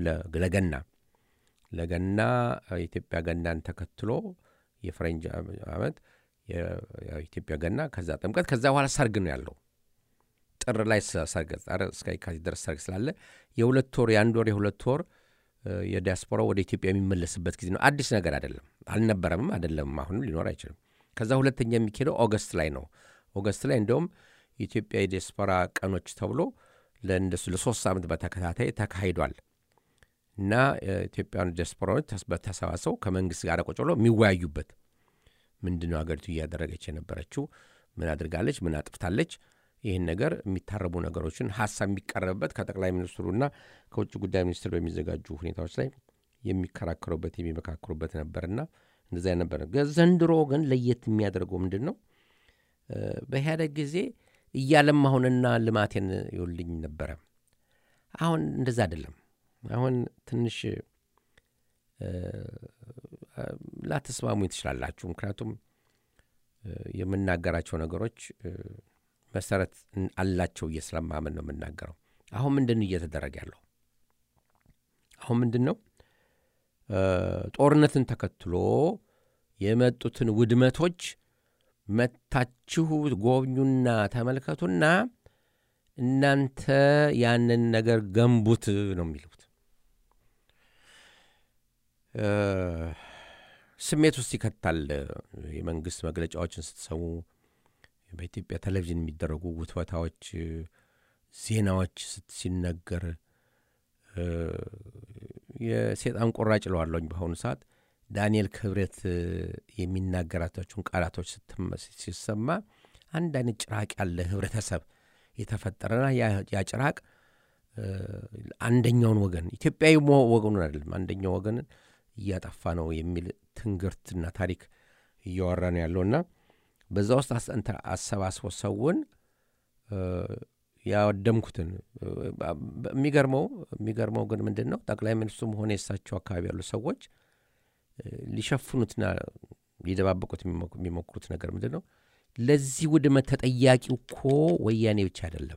ለገና የኢትዮጵያ ገናን ተከትሎ የፈረንጅ ዓመት የኢትዮጵያ ገና ከዛ ጥምቀት ከዛ በኋላ ሰርግ ነው ያለው። ጥር ላይ ሰርግ እስከ የካቲት ድረስ ሰርግ ስላለ የሁለት ወር የሁለት ወር የዲያስፖራው ወደ ኢትዮጵያ የሚመለስበት ጊዜ ነው። አዲስ ነገር አይደለም፣ አልነበረም፣ አይደለም፣ አሁንም ሊኖር አይችልም። ከዛ ሁለተኛ የሚካሄደው ኦገስት ላይ ነው። ኦገስት ላይ እንደውም የኢትዮጵያ የዲያስፖራ ቀኖች ተብሎ ለ3 ዓመት በተከታታይ ተካሂዷል እና ኢትዮጵያውያን ዲያስፖራዎች ተሰባስበው ከመንግስት ጋር ቁጭ ብለው የሚወያዩበት ምንድነው ሀገሪቱ እያደረገች የነበረችው፣ ምን አድርጋለች፣ ምን አጥፍታለች፣ ይህን ነገር የሚታረቡ ነገሮችን ሀሳብ የሚቀርብበት ከጠቅላይ ሚኒስትሩና ከውጭ ጉዳይ ሚኒስትር በሚዘጋጁ ሁኔታዎች ላይ የሚከራከሩበት የሚመካከሩበት ነበርና እንደዛ ነበር። ዘንድሮ ግን ለየት የሚያደርገው ምንድነው? በኢህአዴግ ጊዜ እያለማሁንና ልማቴን ይውልኝ ነበረ። አሁን እንደዛ አይደለም። አሁን ትንሽ ላተስማሙ ትችላላችሁ። ምክንያቱም የምናገራቸው ነገሮች መሰረት አላቸው እየስለማመን ነው የምናገረው። አሁን ምንድነው እየተደረገ ያለው? አሁን ምንድነው ጦርነትን ተከትሎ የመጡትን ውድመቶች መታችሁ ጎብኙና ተመልከቱና እናንተ ያንን ነገር ገንቡት ነው የሚሉት። ስሜት ውስጥ ይከታል። የመንግስት መግለጫዎችን ስትሰሙ፣ በኢትዮጵያ ቴሌቪዥን የሚደረጉ ውትወታዎች፣ ዜናዎች ሲነገር የሰይጣን ቆራጭ ለዋለኝ በአሁኑ ሰዓት ዳንኤል ክብረት የሚናገራቸውን ቃላቶች ሲሰማ አንድ አይነት ጭራቅ ያለ ህብረተሰብ የተፈጠረና ያ ጭራቅ አንደኛውን ወገን ኢትዮጵያዊ ወገኑን አይደለም አንደኛው ወገን እያጠፋ ነው የሚል ትንግርትና ታሪክ እያወራ ነው ያለውና በዛ ውስጥ አሰባስቦ ሰውን ያወደምኩትን የሚገርመው ግን ምንድነው ጠቅላይ ሚኒስትሩም ሆነ የሳቸው አካባቢ ያሉ ሰዎች ሊሸፍኑትና ሊደባበቁት የሚሞክሩት ነገር ምንድነው? ለዚህ ውድመት ተጠያቂው እኮ ወያኔ ብቻ አይደለም።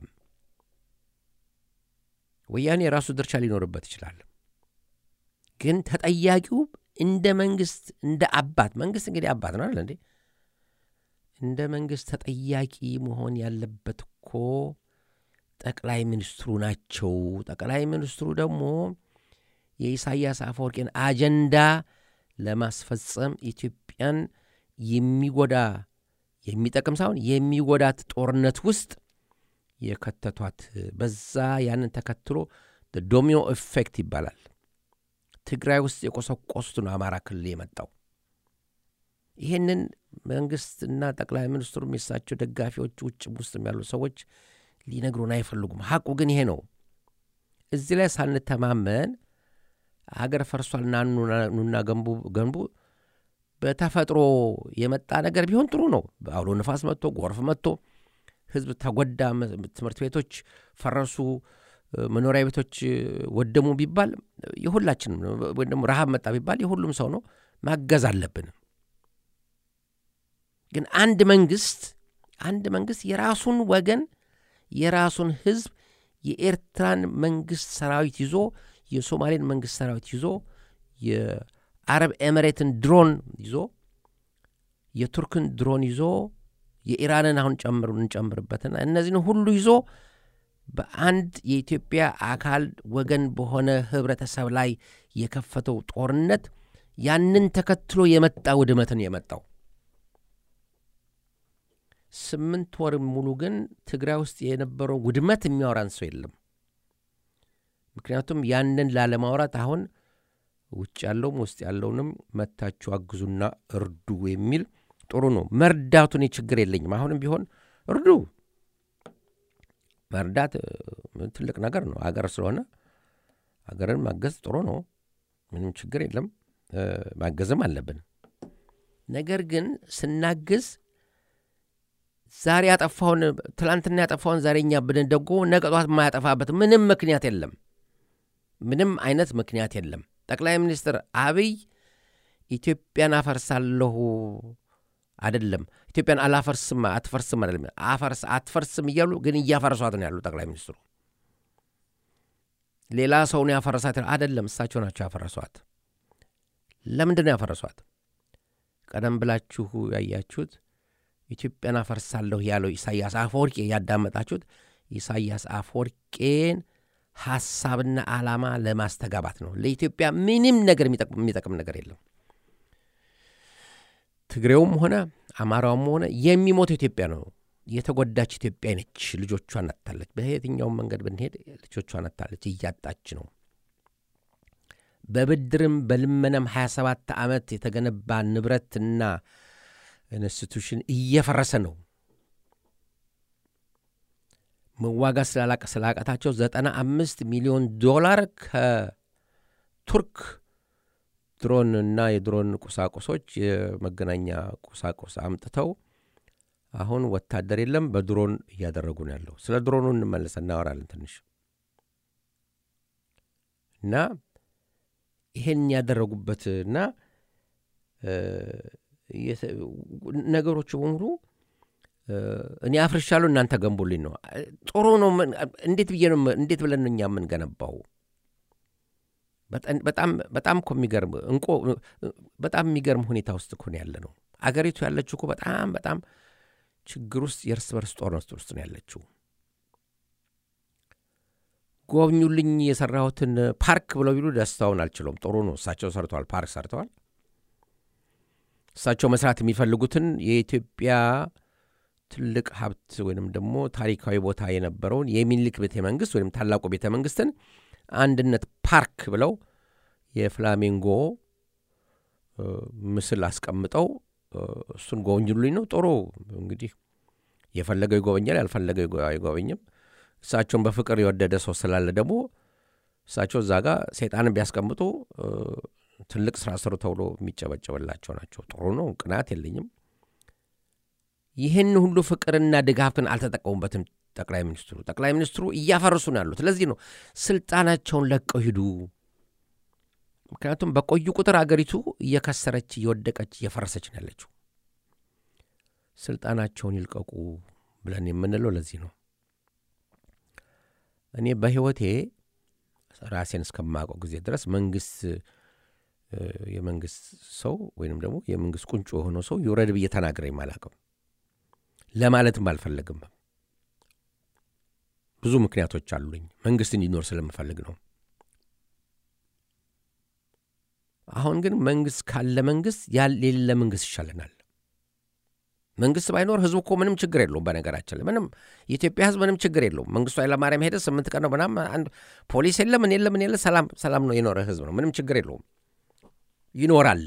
ወያኔ የራሱ ድርሻ ሊኖርበት ይችላል። ግን ተጠያቂው እንደ መንግስት እንደ አባት መንግስት እንግዲህ አባት ነው አይደል እንዴ? እንደ መንግስት ተጠያቂ መሆን ያለበት እኮ ጠቅላይ ሚኒስትሩ ናቸው። ጠቅላይ ሚኒስትሩ ደግሞ የኢሳያስ አፈወርቂን አጀንዳ ለማስፈጸም ኢትዮጵያን የሚጎዳ የሚጠቅም ሳይሆን የሚጎዳት ጦርነት ውስጥ የከተቷት በዛ ያንን ተከትሎ ዶሚኖ ኢፌክት ይባላል። ትግራይ ውስጥ የቆሰቆሱት ነው አማራ ክልል የመጣው። ይሄንን መንግስትና ጠቅላይ ሚኒስትሩ የሚሳቸው ደጋፊዎች ውጭ ውስጥ ያሉ ሰዎች ሊነግሩን አይፈልጉም። ሐቁ ግን ይሄ ነው። እዚህ ላይ ሳንተማመን ሀገር ፈርሷልና ኑና ገንቡ በተፈጥሮ የመጣ ነገር ቢሆን ጥሩ ነው። አውሎ ንፋስ መጥቶ ጎርፍ መጥቶ ህዝብ ተጎዳ፣ ትምህርት ቤቶች ፈረሱ፣ መኖሪያ ቤቶች ወደሙ ቢባል የሁላችንም ወይ ደግሞ ረሃብ መጣ ቢባል የሁሉም ሰው ነው፣ ማገዝ አለብን። ግን አንድ መንግስት የራሱን ወገን የራሱን ህዝብ የኤርትራን መንግስት ሰራዊት ይዞ የሶማሌን መንግስት ሰራዊት ይዞ የአረብ ኤሚሬትን ድሮን ይዞ የቱርክን ድሮን ይዞ የኢራንን አሁን እንጨምርበትና እነዚህን ሁሉ ይዞ በአንድ የኢትዮጵያ አካል ወገን በሆነ ህብረተሰብ ላይ የከፈተው ጦርነት ያንን ተከትሎ የመጣ ውድመትን የመጣው 8 ወር ሙሉ ግን ትግራይ ውስጥ የነበረው ውድመት የሚያወራን ሰው የለም። ምክንያቱም ያንን ላለማውራት አሁን ውጭ ያለውም ውስጥ ያለውንም መታችሁ አግዙና እርዱ የሚል ጥሩ ነው። መርዳቱን ችግር የለኝም። አሁንም ቢሆን እርዱ። መርዳት ትልቅ ነገር ነው። አገር ስለሆነ አገርን ማገዝ ጥሩ ነው። ምንም ችግር የለም። ማገዝም አለብን። ነገር ግን ስናግዝ ዛሬ ያጠፋውን ትላንትና ያጠፋውን ዛሬኛ ብንደጎ ነገጧት የማያጠፋበት ምንም ምክንያት የለም። ምንም አይነት ምክንያት የለም። ጠቅላይ ሚኒስትር አብይ ኢትዮጵያን አፈርሳለሁ አይደለም፣ ኢትዮጵያን አላፈርስም አትፈርስም አይደለም፣ አትፈርስም እያሉ ግን እያፈረሷት ነው ያሉ ጠቅላይ ሚኒስትሩ። ሌላ ሰው ነው ያፈረሳት አይደለም፣ እሳቸው ናቸው ያፈረሷት። ለምንድን ነው ያፈረሷት? ቀደም ብላችሁ ያያችሁት ኢትዮጵያን አፈርሳለሁ ያለው ኢሳያስ አፈወርቂ ያዳመጣችሁት ኢሳያስ አፈወርቂን ሐሳብና ዓላማ ለማስተጋባት ነው። ለኢትዮጵያ ምንም ነገር የሚጠቅም ነገር የለም። ትግሬውም ሆነ አማራውም ሆነ የሚሞት ኢትዮጵያ ነው። የተጎዳች ኢትዮጵያ ነች። ልጆቿን አጣለች። በየትኛውም መንገድ ብንሄድ ልጆቿን አጣለች፣ እያጣች ነው። በብድርም በልመናም 27 ዓመት የተገነባ ንብረትና ኢንስቲትዩሽን እየፈረሰ ነው። መዋጋት ስላቃታቸው $95 ሚሊዮን ከቱርክ ድሮን እና የድሮን ቁሳቁሶች የመገናኛ ቁሳቁስ አምጥተው አሁን ወታደር የለም በድሮን እያደረጉ ነው ያለው። ስለ ድሮኑ እናወራለን ትንሽ እና ይሄን ያደረጉበትና ነገሮች በሙሉ እኔ አፍርሻለሁ እናንተ ገንቡልኝ ነው። ጥሩ ነው። እንዴት ብለን እኛ ምን ገነባው? በጣም እኮ የሚገርም በጣም የሚገርም ሁኔታ ውስጥ እኮ ነው ያለነው። አገሪቱ ያለችው እኮ በጣም ችግር ውስጥ የእርስ በርስ ጦርነት ውስጥ ነው ያለችው። ጎብኙልኝ የሰራሁትን ፓርክ ብለው ቢሉ ደስታውን አልችለውም። ጥሩ ነው፣ እሳቸው ሰርተዋል፣ ፓርክ ሰርተዋል። እሳቸው መስራት የሚፈልጉትን የኢትዮጵያ ትልቅ ሀብት ወይንም ደግሞ ታሪካዊ ቦታ የነበረውን የሚኒልክ ቤተ መንግስት ወይንም ታላቁ ቤተ መንግስትን አንድነት ፓርክ ብለው የፍላሚንጎ ምስል አስቀምጠው እሱን ጎብኙልኝ ነው። ጥሩ እንግዲህ የፈለገው ይጎበኛል፣ ያልፈለገው አይጎበኝም። እሳቸውን በፍቅር የወደደ ሰው ስላለ ደግሞ እሳቸው እዛ ጋር ሰይጣንን ቢያስቀምጡ ትልቅ ስራ ሰሩ ተብሎ የሚጨበጨበላቸው ናቸው። ጥሩ ነው፣ ቅናት የለኝም። ይህን ሁሉ ፍቅርና ድጋፍ ግን አልተጠቀሙበትም ጠቅላይ ሚኒስትሩ እያፈረሱ ነው ያሉት። ስለዚህ ነው ስልጣናቸውን ለቀው ሂዱ። ምክንያቱም በቆዩ ቁጥር አገሪቱ እየከሰረች እየወደቀች እየፈረሰች ነው ያለችው። ስልጣናቸውን ይልቀቁ ብለን የምንለው ለዚህ ነው። እኔ በህይወቴ ራሴን እስከማውቀው ጊዜ ድረስ የመንግስት ሰው ወይንም ደግሞ የመንግስት ቁንጮ የሆነው ሰው ይውረድ ብዬ ተናግሬ ማላውቅም፣ ለማለትም አልፈልግም። ብዙ ምክንያቶች አሉኝ። መንግስት እንዲኖር ስለምፈልግ ነው። አሁን ግን መንግስት ካለ መንግስት ያሌለ መንግስት ይሻለናል። መንግስት ባይኖር ህዝቡ እኮ ምንም ችግር የለውም። በነገራችን ላይ ምንም የኢትዮጵያ ህዝብ ምንም ችግር የለውም። መንግስቱ ኃይለማርያም ሄደ 8 ቀን ነው ምናምን አንድ ፖሊስ የለም ምን የለ ሰላም ነው የኖረ ህዝብ ነው። ምንም ችግር የለውም፣ ይኖራል።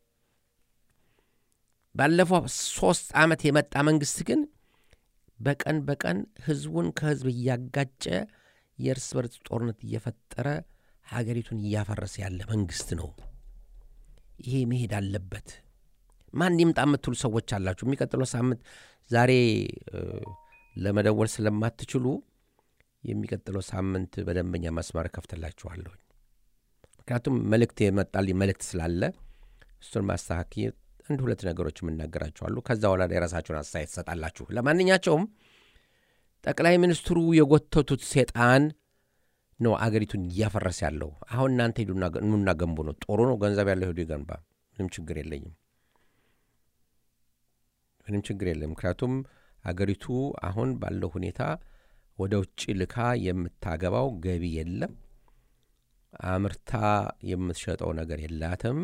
ባለፈው 3 ዓመት የመጣ መንግስት ግን በቀን ህዝቡን ከህዝብ እያጋጨ የእርስ በርስ ጦርነት እየፈጠረ ሀገሪቱን እያፈረሰ ያለ መንግስት ነው። ይሄ መሄድ አለበት። ማን ይምጣ የምትሉ ሰዎች አላችሁ። የሚቀጥለው ሳምንት ዛሬ ለመደወል ስለማትችሉ የሚቀጥለው ሳምንት በደንበኛ መስመር ከፍተላችኋለሁ። ምክንያቱም መልእክት የመጣልኝ መልእክት ስላለ እሱን ማስተካከል አንድ ሁለት ነገሮች የምናገራችኋለሁ። ከዛ በኋላ የራሳችሁን አስተያየት ትሰጣላችሁ። ለማንኛቸውም ጠቅላይ ሚኒስትሩ የጎተቱት ሰይጣን ነው አገሪቱን እያፈረሰ ያለው። አሁን እናንተ ሄዱና ገንቡ ነው። ጥሩ ነው፣ ገንዘብ ያለው ሄዱ ይገንባ። ምንም ችግር የለኝም። ምክንያቱም አገሪቱ አሁን ባለው ሁኔታ ወደ ውጭ ልካ የምታገባው ገቢ የለም። አምርታ የምትሸጠው ነገር የላትም።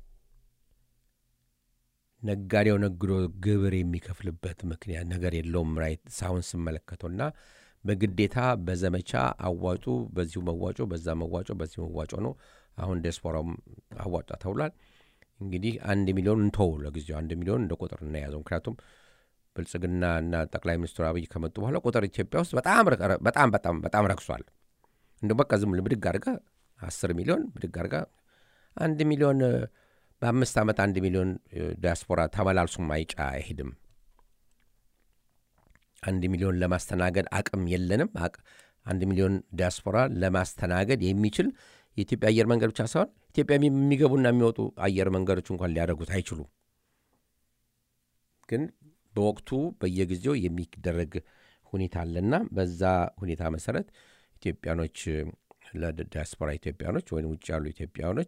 ነጋዴው ነግዶ ግብር የሚከፍልበት ምክንያት ነገር የለውም። ራይት ሳውን ስመለከተውና በግዴታ በዘመቻ አዋጡ፣ በዚሁ መዋጮ፣ በዛ መዋጮ፣ በዚሁ መዋጮ ነው። አሁን ዲያስፖራው አዋጣ ተብሏል። እንግዲህ 1 ሚሊዮን እንተው ለጊዜው 1 ሚሊዮን እንደ ቁጥር እናያዘው። ምክንያቱም ብልጽግናና ጠቅላይ ሚኒስትር አብይ ከመጡ በኋላ ቁጥር ኢትዮጵያ ውስጥ በጣም ረክሷል። እንደው በቃ ዝም ብድግ አድርጋ 10 ሚሊዮን ብድግ አድርጋ 1 ሚሊዮን በ5 ዓመት 1 ሚሊዮን ዲያስፖራ ተመላልሱም አይሄድም። 1 ሚሊዮን ለማስተናገድ አቅም የለንም። 1 ሚሊዮን ዲያስፖራ ለማስተናገድ የሚችል የኢትዮጵያ አየር መንገድ ብቻ ሳይሆን ኢትዮጵያ የሚገቡና የሚወጡ አየር መንገዶች እንኳን ሊያደርጉት አይችሉም። ግን በወቅቱ በየጊዜው የሚደረግ ሁኔታ አለና በዛ ሁኔታ መሰረት ኢትዮጵያኖች ለዲያስፖራ ኢትዮጵያኖች ወይም ውጭ ያሉ ኢትዮጵያኖች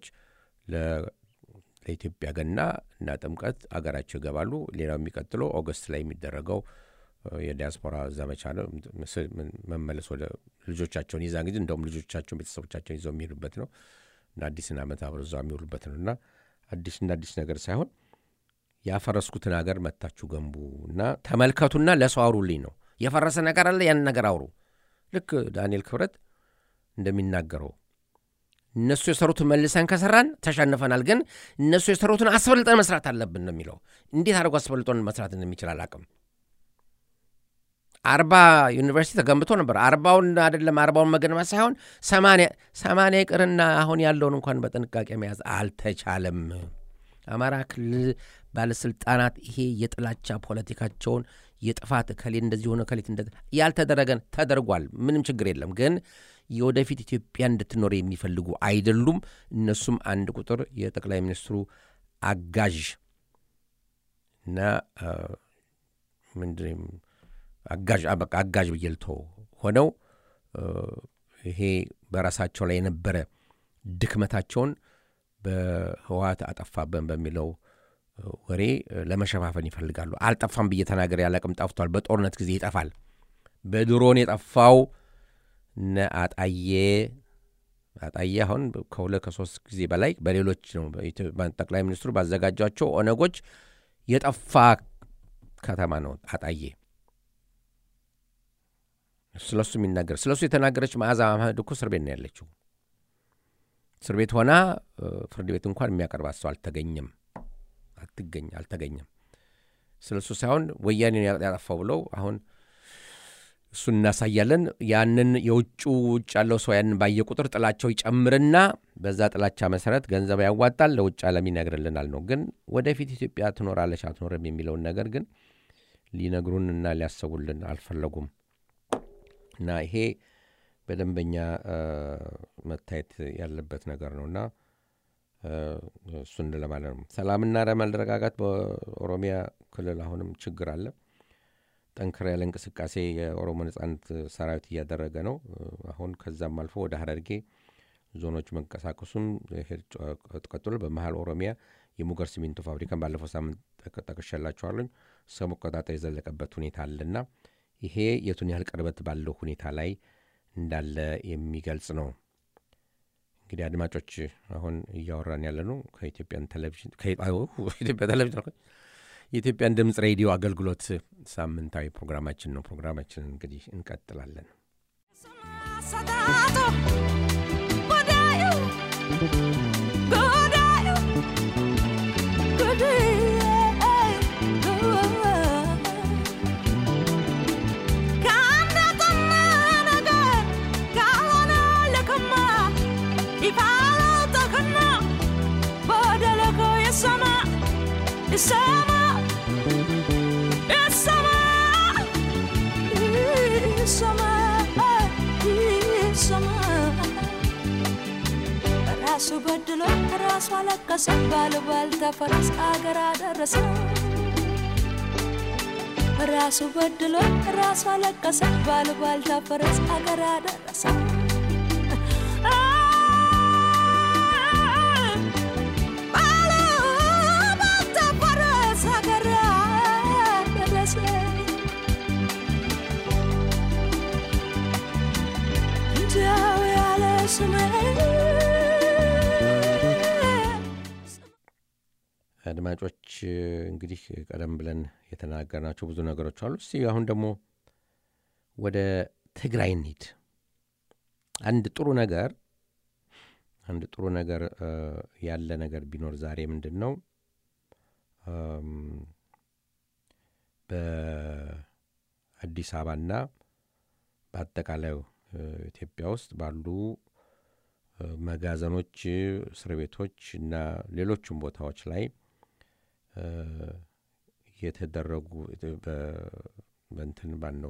ለኢትዮጵያ ገና እና ጥምቀት አገራቸው ይገባሉ። ሌላው የሚቀጥለው ኦገስት ላይ የሚደረገው የዲያስፖራ ዘመቻ ነው። መመለስ ወደ ልጆቻቸውን ይዛ እንግዲህ እንደውም ልጆቻቸውን ቤተሰቦቻቸውን ይዘው የሚሄዱበት ነው እና አዲስን ዓመት አብረው እዛው የሚውሉበት ነውና አዲስ ነገር ሳይሆን ያፈረስኩትን ሀገር መታችሁ ገንቡ እና ተመልከቱና ለሰው አውሩልኝ ነው። የፈረሰ ነገር አለ፣ ያን ነገር አውሩ። ልክ ዳንኤል ክብረት እንደሚናገረው እነሱ የሰሩትን መልሰን ከሰራን ተሸንፈናል፣ ግን እነሱ የሰሩትን አስበልጠን መስራት አለብን ነው የሚለው። እንዴት አድርጎ አስበልጠን መስራት እንደሚችል አላውቅም። 40 ዩኒቨርሲቲ ተገንብቶ ነበር። 40ውን አይደለም 40ውን መገንባት ሳይሆን 80 ይቅርና አሁን ያለውን እንኳን በጥንቃቄ መያዝ አልተቻለም። አማራ ክልል ባለስልጣናት ይሄ የጥላቻ ፖለቲካቸውን የጥፋት ከሌ እንደዚህ ሆነ ከሌት እንደዚህ ያልተደረገን ተደርጓል። ምንም ችግር የለም። ግን የወደፊት ኢትዮጵያ እንድትኖር የሚፈልጉ አይደሉም። እነሱም አንድ ቁጥር የጠቅላይ ሚኒስትሩ አጋዥ እና ምንድነው አጋዥ ብየልቶ ሆነው ይሄ በራሳቸው ላይ የነበረ ድክመታቸውን በህዋት አጠፋበን በሚለው ወሬ ለመሸፋፈን ይፈልጋሉ። አልጠፋም በየተናገር ያለቅም ጠፍቷል። በጦርነት ጊዜ ይጠፋል። በድሮን የጠፋው አጣዬ አሁን ከ2-3 ጊዜ በላይ በሌሎች ነው ጠቅላይ ሚኒስትሩ ባዘጋጇቸው ኦነጎች የጠፋ ከተማ ነው አጣዬ። ስለሱ የሚናገር ስለሱ የተናገረች መዓዛ አህመድ እኮ እስር ቤት ነው ያለችው። እስር ቤት ሆና ፍርድ ቤት እንኳን የሚያቀርባት ሰው አልተገኘም። ስለሱ ሳይሆን ወያኔ ያጠፋው ብለው አሁን እሱን እናሳያለን። ያንን ውጭ ያለው ሰው ያንን ባየ ቁጥር ጥላቸው ይጨምርና በዛ ጥላቻ መሰረት ገንዘብ ያዋጣል፣ ለውጭ ዓለም ይነግርልናል ነው። ግን ወደፊት ኢትዮጵያ ትኖራለች አትኖርም የሚለውን ነገር ግን ሊነግሩንና ሊያሰቡልን አልፈለጉም። እና ይሄ በደንበኛ መታየት ያለበት ነገር ነውና እሱን ለማለት ነው። ሰላምና መረጋጋት በኦሮሚያ ክልል አሁንም ችግር አለ። ጠንከር ያለ እንቅስቃሴ የኦሮሞ ነጻነት ሰራዊት እያደረገ ነው። አሁን ከዛም አልፎ ወደ ሐረርጌ ዞኖች መንቀሳቀሱን ቀጥሎ በመሃል ኦሮሚያ የሙገር ሲሚንቶ ፋብሪካን ባለፈው ሳምንት ጠቅሼላችኋለሁ እስከ መቆጣጠር የዘለቀበት ሁኔታ አለና ይሄ የቱን ያህል ቅርበት ባለው ሁኔታ ላይ እንዳለ የሚገልጽ ነው። እንግዲህ አድማጮች አሁን እያወራን ያለነው ከኢትዮጵያን ቴሌቪዥን የኢትዮጵያን ድምጽ ሬዲዮ አገልግሎት ሳምንታዊ ፕሮግራማችን ነው። ፕሮግራማችንን እንግዲህ እንቀጥላለን። ራሱ በድሎ ራሱ አለቀሰ ባልባልታ ፈረስ አገር አደረሰ። ራሱ በድሎ ራሱ አለቀሰ ባልባልታ ፈረስ አገር አደረሰ። አድማጮች እንግዲህ ቀደም ብለን የተናገርናቸው ብዙ ነገሮች አሉ። እስቲ አሁን ደግሞ ወደ ትግራይ እንሂድ። አንድ ጥሩ ነገር ያለ ነገር ቢኖር ዛሬ ምንድነው በአዲስ አበባና በአጠቃላይ ኢትዮጵያ ውስጥ ባሉ መጋዘኖች፣ እስር ቤቶች እና ሌሎችም ቦታዎች ላይ የተደረጉ በእንትን ባነው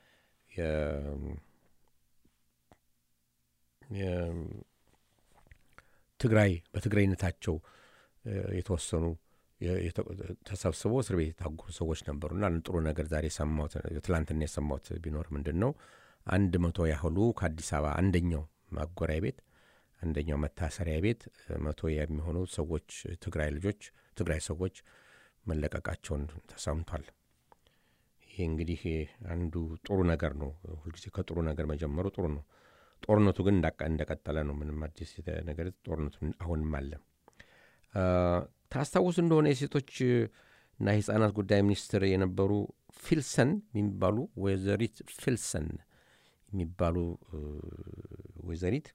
በትግራይነታቸው የተወሰኑ ተሰብስበው እስር ቤት የታጎሩ ሰዎች ነበሩና ጥሩ ነገር ዛሬ ሰማሁት። ትላንትና የሰማሁት ቢኖር ምንድነው 100 ያህሉ ከአዲስ አበባ አንደኛው ማጎሪያ ቤት አንደኛው መታሰሪያ ቤት 100 የሚሆኑ ሰዎች ትግራይ ሰዎች መለቀቃቸውን ተሰምቷል። ይሄ እንግዲህ አንዱ ጥሩ ነገር ነው። ሁልጊዜ ከጥሩ ነገር መጀመሩ ጥሩ ነው። ጦርነቱ ግን እንደቀጠለ ነው። ምንም አዲስ ነገር ጦርነቱ አሁንም አለ። ታስታውሱ እንደሆነ የሴቶች እና የሕፃናት ጉዳይ ሚኒስትር የነበሩ ፊልሰን የሚባሉ ወይዘሪት ፊልሰን የሚባሉ ወይዘሪት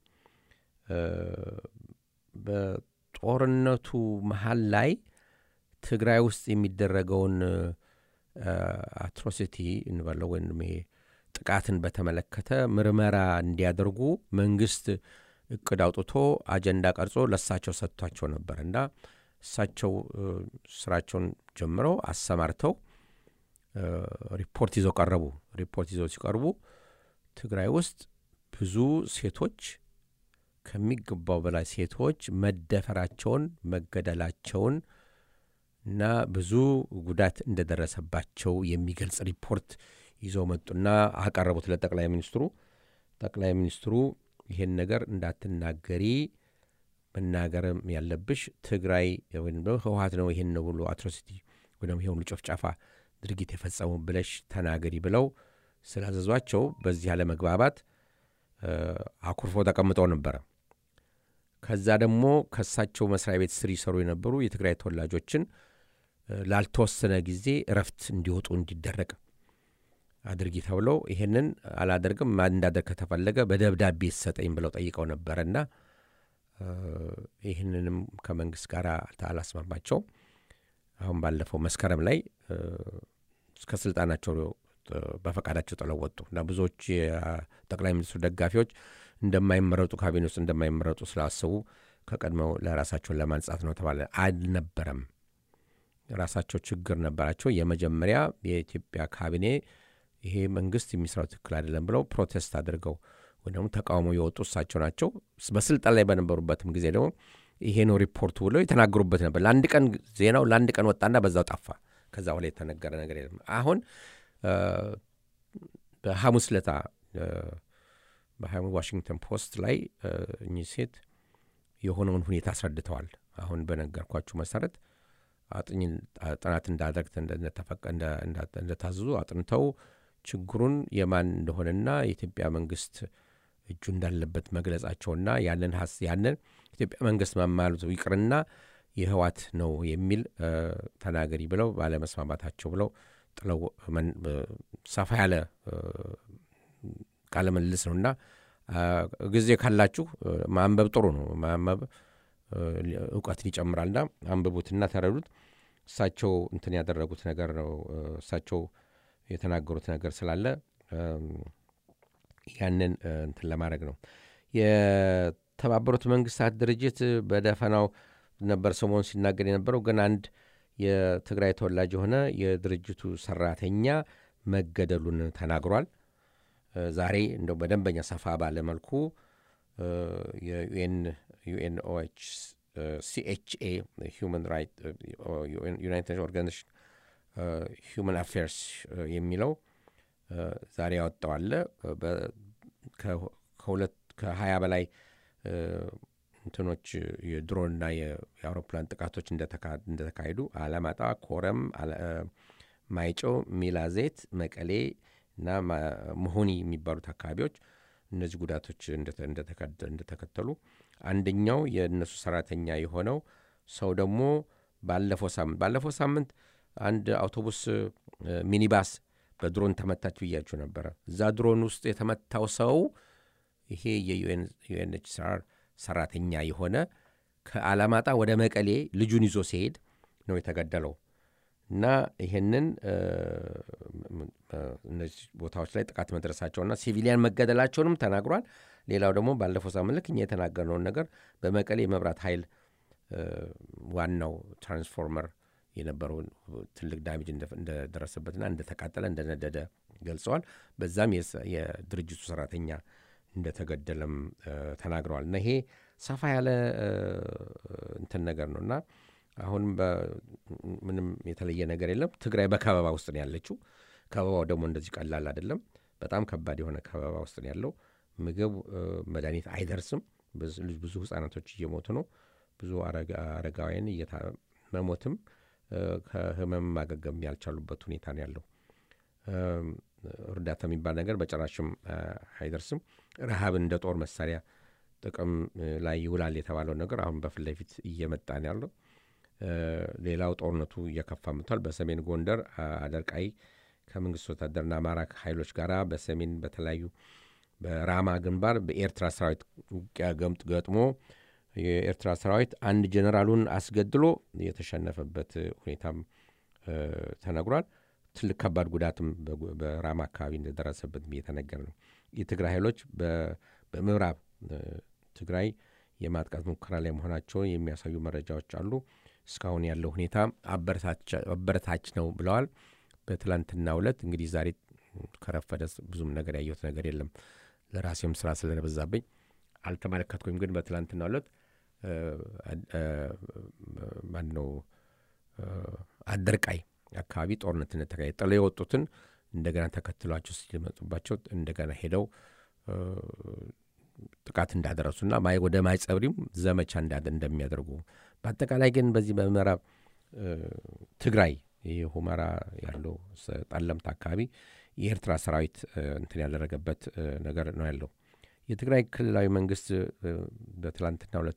በጦርነቱ መሃል ላይ ትግራይ ውስጥ የሚደረገውን አትሮሲቲ እንበለው ወይም ጥቃትን በተመለከተ ምርመራ እንዲያደርጉ መንግስት እቅድ አውጥቶ አጀንዳ ቀርጾ ለሳቸው ሰጥቷቸው ነበርና እሳቸው ስራቸውን ጀምረው አሰማርተው ሪፖርት ይዘው ሲቀርቡ ትግራይ ውስጥ ብዙ ሴቶች ከሚገባው በላይ ሴቶች መደፈራቸውን መገደላቸውን እና ብዙ ጉዳት እንደደረሰባቸው የሚገልጽ ሪፖርት ይዘው መጡና አቀረቡት ለጠቅላይ ሚኒስትሩ። ጠቅላይ ሚኒስትሩ ይሄን ነገር እንዳትናገሪ መናገርም ያለብሽ ትግራይ ወይም ደግሞ ህወሓት ነው ይሄን ነው ብሎ አትሮሲቲ ወይም ይሄን ሁሉ ጭፍጨፋ ድርጊት የፈጸመው ብለሽ ተናገሪ ብለው ስላዘዟቸው በዚህ ያለ መግባባት አኩርፎ ተቀምጠው ነበር። ከዛ ደግሞ ከሳቸው መስሪያ ቤት ስር ይሰሩ የነበሩ የትግራይ ተወላጆችን ላልተወሰነ ጊዜ እረፍት እንዲወጡ እንዲደረግ አድርጊ ተብለው ይሄንን አላደርግም እንዳደርግ ከተፈለገ በደብዳቤ ይሰጠኝ ብለው ጠይቀው ነበርና ይሄንንም ከመንግስት ጋር አላስማማቸው። አሁን ባለፈው መስከረም ላይ ከስልጣናቸው በፈቃዳቸው ተለወጡ እና ብዙዎች የጠቅላይ ሚኒስትሩ ደጋፊዎች እንደማይመረጡ ካቢኔ ውስጥ እንደማይመረጡ ስላሰቡ ከቀድሞው ለራሳቸውን ለማንጻት ነው ተባለ። አልነበረም። ራሳቸው ችግር ነበራቸው። የመጀመሪያ የኢትዮጵያ ካቢኔ ይሄ መንግስት የሚሰራው ትክክል አይደለም ብለው ፕሮቴስት አድርገው ወይም ተቃውሞ የወጡ እሳቸው ናቸው። በስልጣን ላይ በነበሩበትም ጊዜ ደግሞ ይሄ ነው ሪፖርቱ ብለው የተናገሩበት ነበር። ለአንድ ቀን ዜናው ለአንድ ቀን ወጣና በዛው ጠፋ። ከዛ በኋላ የተነገረ ነገር የለም። አሁን በሐሙስ ዕለት በዋሽንግተን ፖስት ላይ እኚህ ሴት የሆነውን ሁኔታ አስረድተዋል። አሁን በነገርኳችሁ መሰረት ጥናት እንዳደረግ እንደታዘዙ አጥንተው ችግሩን የማን እንደሆነና የኢትዮጵያ መንግስት እጁ እንዳለበት መግለጻቸውና ያንን ኢትዮጵያ መንግስት ማማሉት ይቅርና የህወሓት ነው የሚል ተናገሪ ብለው ባለመስማማታቸው ብለው ጥለው ሰፋ ያለ ቃለ ምልልስ ነውና ጊዜ ካላችሁ ማንበብ ጥሩ ነው። ማንበብ ዕውቀትን ይጨምራልና አንብቡትና ተረዱት። እሳቸው እንትን ያደረጉት ነገር ነው። እሳቸው የተናገሩት ነገር ስላለ ያንን እንትን ለማድረግ ነው። የተባበሩት መንግስታት ድርጅት በደፈናው ነበር ሰሞኑን ሲናገር የነበረው። ግን አንድ የትግራይ ተወላጅ የሆነ የድርጅቱ ሰራተኛ መገደሉን ተናግሯል። ዛሬ እንደው በደንበኛ ሰፋ ባለ መልኩ ዩኤንኦኤችሲኤችኤ ሁማን ራይት ዩናይትድ ኦርጋናይዜሽን ሁማን አፌርስ የሚለው ዛሬ ያወጣዋል። ከ20 በላይ እንትኖች የድሮንና የአውሮፕላን ጥቃቶች እንደተካሄዱ አላማጣ፣ ኮረም፣ ማይጨው፣ ሚላዜት፣ መቀሌ እና መሆኒ የሚባሉት አካባቢዎች እነዚህ ጉዳቶች እንደተከተሉ አንደኛው የእነሱ ሰራተኛ የሆነው ሰው ደግሞ ባለፈው ሳምንት አንድ አውቶቡስ ሚኒባስ በድሮን ተመታች ብያችሁ ነበረ። እዛ ድሮን ውስጥ የተመታው ሰው ይሄ የዩኤንኤችሲአር ሰራተኛ የሆነ ከአላማጣ ወደ መቀሌ ልጁን ይዞ ሲሄድ ነው የተገደለው እና ይሄንን እነዚህ ቦታዎች ላይ ጥቃት መድረሳቸውና ሲቪሊያን መገደላቸውንም ተናግሯል። ሌላው ደግሞ ባለፈው ሳምንት ልክ እኛ የተናገርነውን ነገር በመቀሌ የመብራት ኃይል ዋናው ትራንስፎርመር የነበረው ትልቅ ዳሜጅ እንደደረሰበትና እንደተቃጠለ እንደነደደ ገልጸዋል። በዛም የድርጅቱ ሰራተኛ እንደተገደለም ተናግረዋል። እና ይሄ ሰፋ ያለ እንትን ነገር ነውና አሁን ምንም የተለየ ነገር የለም። ትግራይ በከበባ ውስጥ ነው ያለችው። ከበባው ደግሞ እንደዚህ ቀላል አይደለም። በጣም ከባድ የሆነ ከበባ ውስጥ ነው ያለው። ምግብ፣ መድኃኒት አይደርስም። ብዙ ህጻናቶች እየሞቱ ነው። ብዙ አረጋውያን መሞትም ከህመም ማገገም ያልቻሉበት ሁኔታ ነው ያለው። እርዳታ የሚባል ነገር በጭራሽም አይደርስም። ረሃብ እንደ ጦር መሳሪያ ጥቅም ላይ ይውላል የተባለው ነገር አሁን በፊት ለፊት እየመጣ ነው ያለው። ሌላው ጦርነቱ እየከፋ መጥቷል። በሰሜን ጎንደር አደርቃይ ከመንግስት ወታደርና አማራ ኃይሎች ጋር በሰሜን በተለያዩ በራማ ግንባር በኤርትራ ሰራዊት ውጊያ ገጥሞ የኤርትራ ሰራዊት አንድ ጀነራሉን አስገድሎ የተሸነፈበት ሁኔታም ተነግሯል። ትልቅ ከባድ ጉዳትም በራማ አካባቢ እንደደረሰበት እየተነገረ ነው። የትግራይ ኃይሎች በምዕራብ ትግራይ የማጥቃት ሙከራ ላይ መሆናቸውን የሚያሳዩ መረጃዎች አሉ። እስካሁን ያለው ሁኔታ አበረታች ነው ብለዋል። በትላንትናው ዕለት እንግዲህ ዛሬ ከረፈደ ብዙም ነገር ያየሁት ነገር የለም። ለራሴም ስራ ስለነበዛብኝ አልተመለከትኩም። ግን በትላንትናው ዕለት ማነው አደርቃይ አካባቢ ጦርነት እንደተካሄደ ጥለው የወጡትን እንደገና ተከትሏቸው ሲመጡባቸው እንደገና ሄደው ጥቃት እንዳደረሱና ወደ ማይጸብሪም ዘመቻ እንደሚያደርጉ በአጠቃላይ ግን በዚህ በምዕራብ ትግራይ ሁመራ ያለው ጠለምት አካባቢ የኤርትራ ሰራዊት እንትን ያደረገበት ነገር ነው ያለው። የትግራይ ክልላዊ መንግስት በትላንትና ዕለት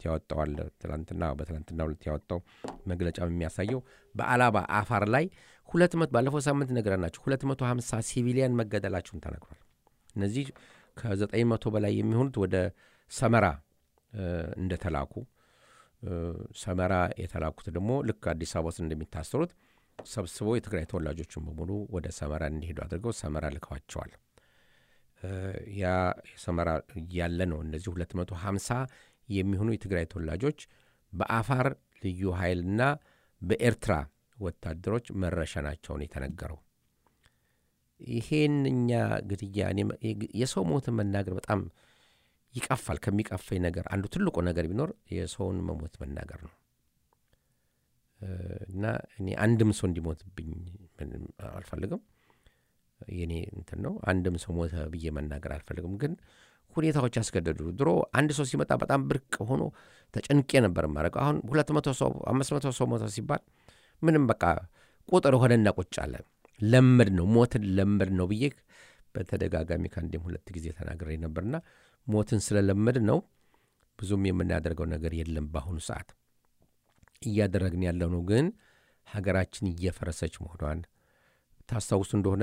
ያወጣው መግለጫ የሚያሳየው በአላባ አፋር ላይ 200 ባለፈው ሳምንት ነገርናቸው 250 ሲቪሊያን መገደላቸውን ተናግሯል። እነዚህ ከ900 በላይ የሚሆኑት ወደ ሰመራ እንደተላኩ ሰመራ የተላኩት ደግሞ ልክ አዲስ አበባ ውስጥ እንደሚታሰሩት ሰብስበው የትግራይ ተወላጆችን በሙሉ ወደ ሰመራ እንዲሄዱ አድርገው ሰመራ ልከዋቸዋል። ያ ሰመራ ያለ ነው። እነዚህ 250 የሚሆኑ የትግራይ ተወላጆች በአፋር ልዩ ኃይልና በኤርትራ ወታደሮች መረሸናቸውን የተነገረው። ይሄንኛ ግድያ የሰው ሞት መናገር በጣም ይቀፋል። ከሚቀፈኝ ነገር አንዱ ትልቁ ነገር ቢኖር የሰውን መሞት መናገር ነው እና እኔ አንድም ሰው እንዲሞትብኝ አልፈልግም። የኔ እንትን ነው። አንድም ሰው ሞተ ብዬ መናገር አልፈልግም። ግን ሁኔታዎች ያስገደዱ። ድሮ አንድ ሰው ሲመጣ በጣም ብርቅ ሆኖ ተጨንቄ ነበር ማረቀው። አሁን 200 ሰው 500 ሰው ሞተ ሲባል ምንም በቃ ቁጥር ሆነና ቁጭ አለ። ለምድ ነው ሞትን ለምድ ነው ብዬ በተደጋጋሚ ከአንዴም ሁለት ጊዜ ተናግሬ ነበርና ሞትን ስለለምድ ነው ብዙም የምናደርገው ነገር የለም። በአሁኑ ሰዓት እያደረግን ያለው ነው። ግን ሀገራችን እየፈረሰች መሆኗን ታስታውሱ እንደሆነ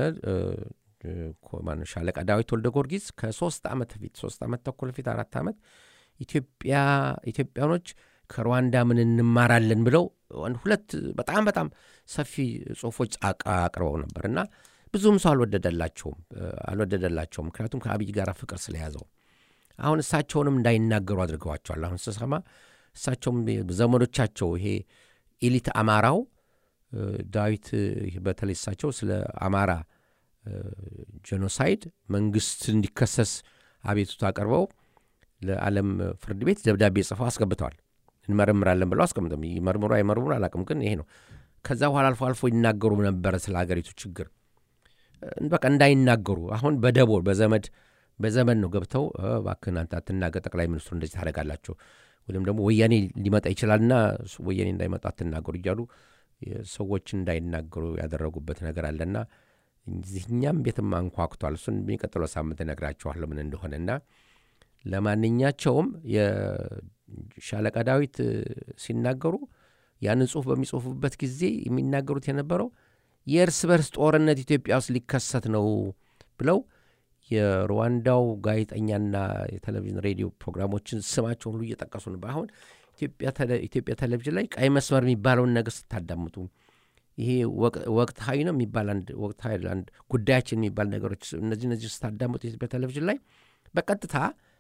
ሻለቃ ዳዊት ወልደ ጊዮርጊስ ከ3 ዓመት ፊት 3 ዓመት ተኩል ፊት 4 ዓመት ኢትዮጵያኖች ከሩዋንዳ ምን እንማራለን ብለው ሁለት በጣም ሰፊ ጽሁፎች አቅርበው ነበርና ብዙም ሰው አልወደደላቸውም። ምክንያቱም ከአብይ ጋር ፍቅር ስለያዘው አሁን እሳቸውንም እንዳይናገሩ አድርገዋቸዋል። አሁን ተሰማ እሳቸውም ዘመዶቻቸው ይሄ ኤሊት አማራው ዳዊት በተለይ እሳቸው ስለ አማራ ጄኖሳይድ መንግስት እንዲከሰስ አቤቱታ አቀርበው ለዓለም ፍርድ ቤት ደብዳቤ ጽፈው አስገብተዋል። እንመረምራለን ብለው አስቀምጠው ይመርምሩ አይመርምሩ አላውቅም። ግን ይሄ ነው። ከዛ በኋላ አልፎ ይናገሩ ነበር ስለ ሀገሪቱ ችግር በቃ እንዳይናገሩ። አሁን በደቦ በዘመን ነው ገብተው እባክህን አንተ አትናገር፣ ጠቅላይ ሚኒስትሩ እንደዚህ ታደርጋላችሁ ወይም ደግሞ ወያኔ ሊመጣ ይችላልና ወያኔ እንዳይመጣ አትናገሩ እያሉ ሰዎች እንዳይናገሩ ያደረጉበት ነገር አለና እኛም ቤትም አንኳኩቷል። እሱን የሚቀጥለው ሳምንት እነግራችኋለሁ ምን እንደሆነና ለማንኛቸውም የሻለቃ ዳዊት ሲናገሩ ያንን ጽሁፍ በሚጽፉበት ጊዜ የሚናገሩት የነበረው የእርስ በርስ ጦርነት ኢትዮጵያ ውስጥ ሊከሰት ነው ብለው የሩዋንዳው ጋዜጠኛና የቴሌቪዥን ሬዲዮ ፕሮግራሞችን ስማቸውን ሁሉ እየጠቀሱ ነበር። አሁን ኢትዮጵያ ቴሌቪዥን ላይ ቀይ መስመር የሚባለውን ነገር ስታዳምጡ ይሄ ወቅታዊ ነው የሚባል አንድ ጉዳያችን የሚባል ነገሮች እነዚህ ስታዳምጡ ኢትዮጵያ ቴሌቪዥን ላይ በቀጥታ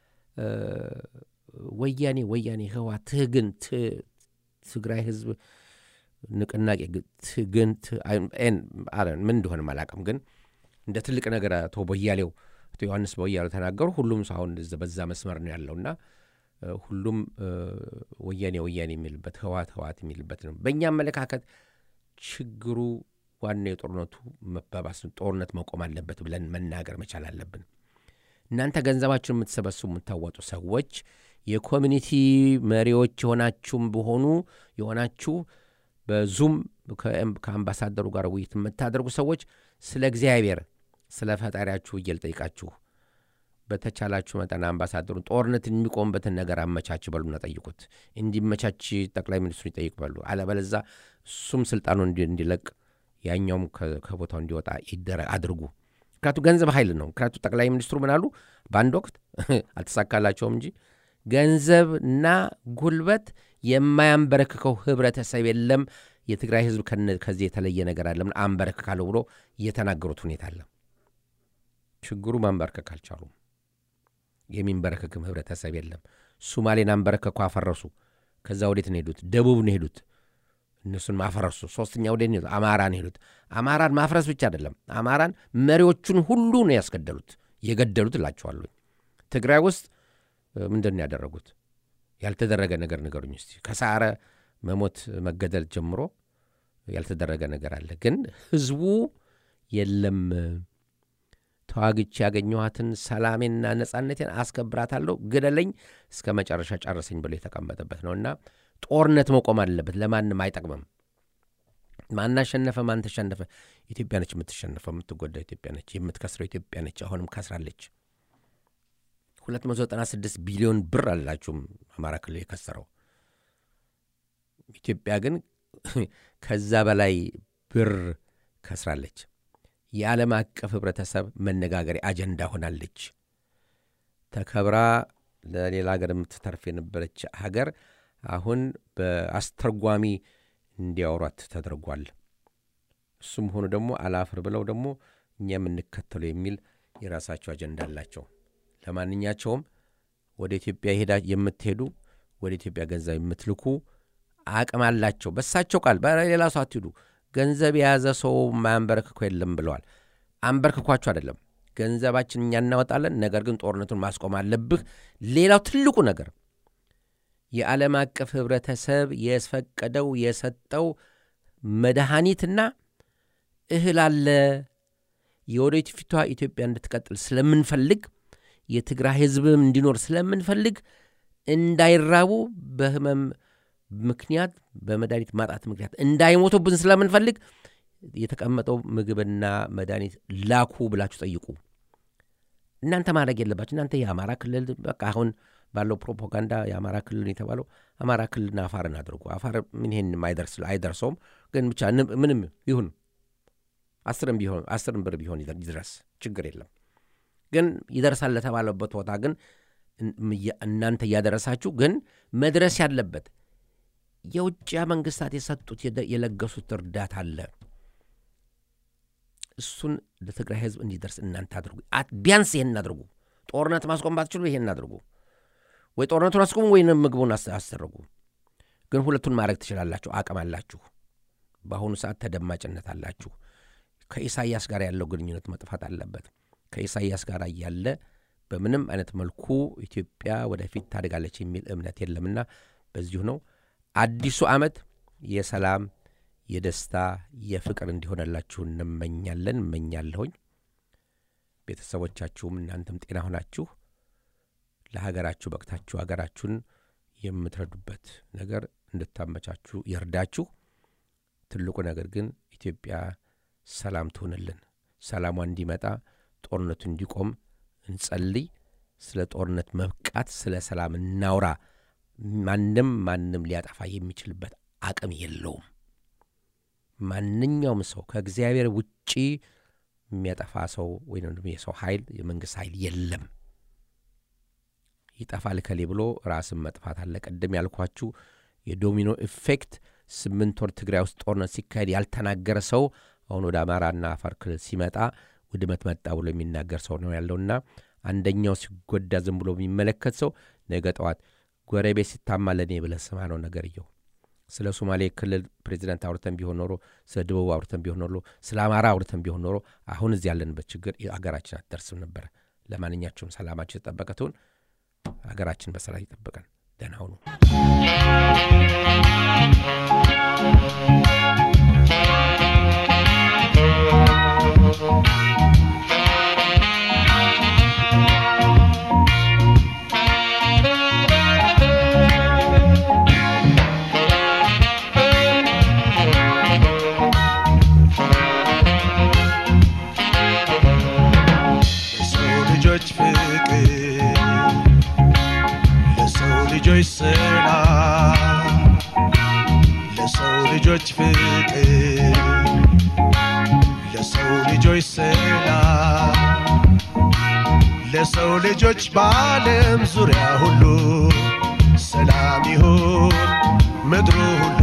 ወያኔ ህወሓት ትግራይ ህዝብ ንቅናቄ ምን እንደሆነ አላውቅም። ግን እንደ ትልቅ ነገር አቶ ዮሐንስ ቦያሌው ተናገሩ። ሁሉም ሰው አሁን በዛ መስመር ነው ያለውና ሁሉም ወያኔ የሚልበት ህወሓት የሚልበት ነው። በእኛ አመለካከት ችግሩ ዋና የጦርነቱ መባባስ ጦርነት መቆም አለበት ብለን መናገር መቻል አለብን። እናንተ ገንዘባችሁን የምትሰበስቡ የምታወጡ ሰዎች የኮሚኒቲ መሪዎች የሆናችሁ በዙም ከአምባሳደሩ ጋር ውይይት የምታደርጉ ሰዎች ስለ እግዚአብሔር ስለ ፈጣሪያችሁ እየልጠይቃችሁ በተቻላችሁ መጠን አምባሳደሩን ጦርነት የሚቆምበትን ነገር አመቻች በሉና ጠይቁት። እንዲመቻች ጠቅላይ ሚኒስትሩ ይጠይቅ በሉ። አለበለዚያ እሱም ስልጣኑን እንዲለቅ ያኛውም ከቦታው እንዲወጣ አድርጉ። ምክንያቱም ገንዘብ ኃይል ነው። ምክንያቱም ጠቅላይ ሚኒስትሩ ምን አሉ በአንድ ወቅት አልተሳካላቸውም እንጂ ገንዘብና ጉልበት የማያንበረክከው ህብረተሰብ የለም፣ የትግራይ ህዝብ ከዚህ የተለየ ነገር አለ አንበረክካለሁ ብሎ የተናገሩት ሁኔታ አለ። ችግሩ ማንበርከክ አልቻሉም። የሚንበረከክም ህብረተሰብ የለም። ሶማሌን አንበረከኩ፣ አፈረሱ። ከዛ ወዴት ነው ሄዱት? ደቡብ ነው ሄዱት። እነሱን ማፈረሱ። ሶስተኛ ወዴት ነው? አማራን ሄዱት። አማራን ማፍረስ ብቻ አይደለም፣ አማራን መሪዎቹን ሁሉ ነው የገደሉት እላቸዋለሁ። ትግራይ ውስጥ ምንድን ነው ያደረጉት? ያልተደረገ ነገር ንገሩኝ እስቲ። ከሰዓረ መሞት መገደል ጀምሮ ያልተደረገ ነገር አለ። ግን ህዝቡ የለም ተዋግቼ ያገኘኋትን ሰላሜንና ነጻነቴን አስከብራታለሁ ግደለኝ እስከ መጨረሻ ጨርሰኝ ብሎ የተቀመጠበት ነውና ጦርነት መቆም አለበት ለማንም አይጠቅምም ማን አሸነፈ ማን ተሸነፈ ኢትዮጵያ ነች የምትሸነፈው የምትጎዳው ኢትዮጵያ ነች የምትከስረው ኢትዮጵያ ነች አሁንም ከስራለች 296 ቢሊዮን ብር አላችሁም አማራ ክልል የከሰረው ኢትዮጵያ ግን ከዛ በላይ ብር ከስራለች የዓለም አቀፍ ህብረተሰብ መነጋገሪያ አጀንዳ ሆናለች ተከብራ ለሌላ ሀገር የምትተርፍ የነበረች ሀገር አሁን በአስተርጓሚ እንዲያወራት ተደርጓል እሱም ሆኖ ደግሞ አላፍር ብለው ደግሞ እኛ የምንከተለው የሚል የራሳቸው አጀንዳ አላቸው ለማንኛቸውም ወደ ኢትዮጵያ የምትሄዱ ወደ ኢትዮጵያ ገንዘብ የምትልኩ አቅም አላቸው በሳቸው ቃል በሌላ ሰው አትሄዱ ገንዘብ የያዘ ሰው ማንበርከኩ የለም ብለዋል አንበርከኳቸው አይደለም ገንዘባችን እኛ እናወጣለን ነገር ግን ጦርነቱን ማስቆም አለብህ ሌላው ትልቁ ነገር የዓለም አቀፍ ህብረተሰብ የፈቀደው የሰጠው መድኃኒትና እህል አለ የወደፊቷ ኢትዮጵያ እንድትቀጥል ስለምንፈልግ የትግራይ ህዝብም እንዲኖር ስለምንፈልግ እንዳይራቡ በህመም ምክንያት በመድኃኒት ማጣት ምክንያት እንዳይሞቱብን ስለምንፈልግ የተቀመጠው ምግብና መድኃኒት ላኩ ብላችሁ ጠይቁ እናንተ ማድረግ የለባችሁ እናንተ የአማራ ክልል በቃ አሁን ባለው ፕሮፓጋንዳ የአማራ ክልል የተባለው አማራ ክልልና አፋርን አድርጉ አፋር ምን ይሄን አይደርሰውም ግን ብቻ ምንም ይሁን 10 ብር ቢሆን ይድረስ ችግር የለም ግን ይደርሳል ለተባለበት ቦታ ግን እናንተ ያደረሳችሁ ግን መድረስ ያለበት የውጭ መንግስታት የሰጡት የለገሱት እርዳታ አለ እሱን ለትግራይ ህዝብ እንዲደርስ እናንተ አድርጉ ቢያንስ ይሄን አድርጉ ጦርነት ማስቆም ባትችሉ ይሄን አድርጉ ወይ ጦርነቱን አስቆሙ ወይ ምግቡን አስደርጉ ግን ሁለቱን ማድረግ ትችላላችሁ አቅም አላችሁ በአሁኑ ሰዓት ተደማጭነት አላችሁ ከኢሳይያስ ጋር ያለው ግንኙነት መጥፋት አለበት ከኢሳይያስ ጋር ያለ በምንም አይነት መልኩ ኢትዮጵያ ወደፊት ታድጋለች የሚል እምነት የለምና በዚሁ ነው አዲሱ ዓመት የሰላም የደስታ የፍቅር እንዲሆነላችሁ እመኛለሁኝ ቤተሰቦቻችሁም እናንተም ጤና ሆናችሁ ለሀገራችሁ በቅታችሁ ሀገራችሁን የምትረዱበት ነገር እንድታመቻችሁ ይርዳችሁ ትልቁ ነገር ግን ኢትዮጵያ ሰላም ትሆንልን ሰላሟ እንዲመጣ ጦርነቱ እንዲቆም እንጸልይ ስለ ጦርነት መብቃት ስለ ሰላም እናውራ ማንንም ሊያጠፋ የሚችልበት አቅም የለውም ማንኛውም ሰው ከእግዚአብሔር ውጪ የሚያጠፋ ሰው ወይንም ደግሞ የሰው ኃይል የመንግስት ኃይል የለም ይጣፋል ከሌ ብሎ ራስን መጥፋት አለ ቀደም ያልኳችሁ የዶሚኖ ኢፌክት 8 ወር ትግራይ ውስጥ ጦርነት ሲካሄድ ያልተናገረ ሰው አሁን ወደ አማራና አፋር ክልል ሲመጣ ውድመት መጣ ብሎ የሚናገር ሰው ነው ያለውና አንደኛው ሲጎዳ ዝም ብሎ የሚመለከት ሰው ነገ ጠዋት ጎረቤት ሲታማ ለኔ ብለ ሰማ ነው ነገርየው ስለ ሶማሌ ክልል ፕሬዝዳንት አውርተን ቢሆን ኖሮ ስለ ደቡብ አውርተን ቢሆን ኖሮ ስለ አማራ አውርተን ቢሆን ኖሮ አሁን እዚህ ያለንበት ችግር አገራችን አትደርስም ነበር ለማንኛቸውም ሰላማችን ተጠበቀቱን አገራችን በሰላም ይጠበቀን ደህና ሁኑ ለሰው ልጆች ፍቅር ለሰው ልጆች ሰላም ለሰው ልጆች በዓለም ዙሪያ ሁሉ ሰላም ይሁን ምድሩ ሁሉ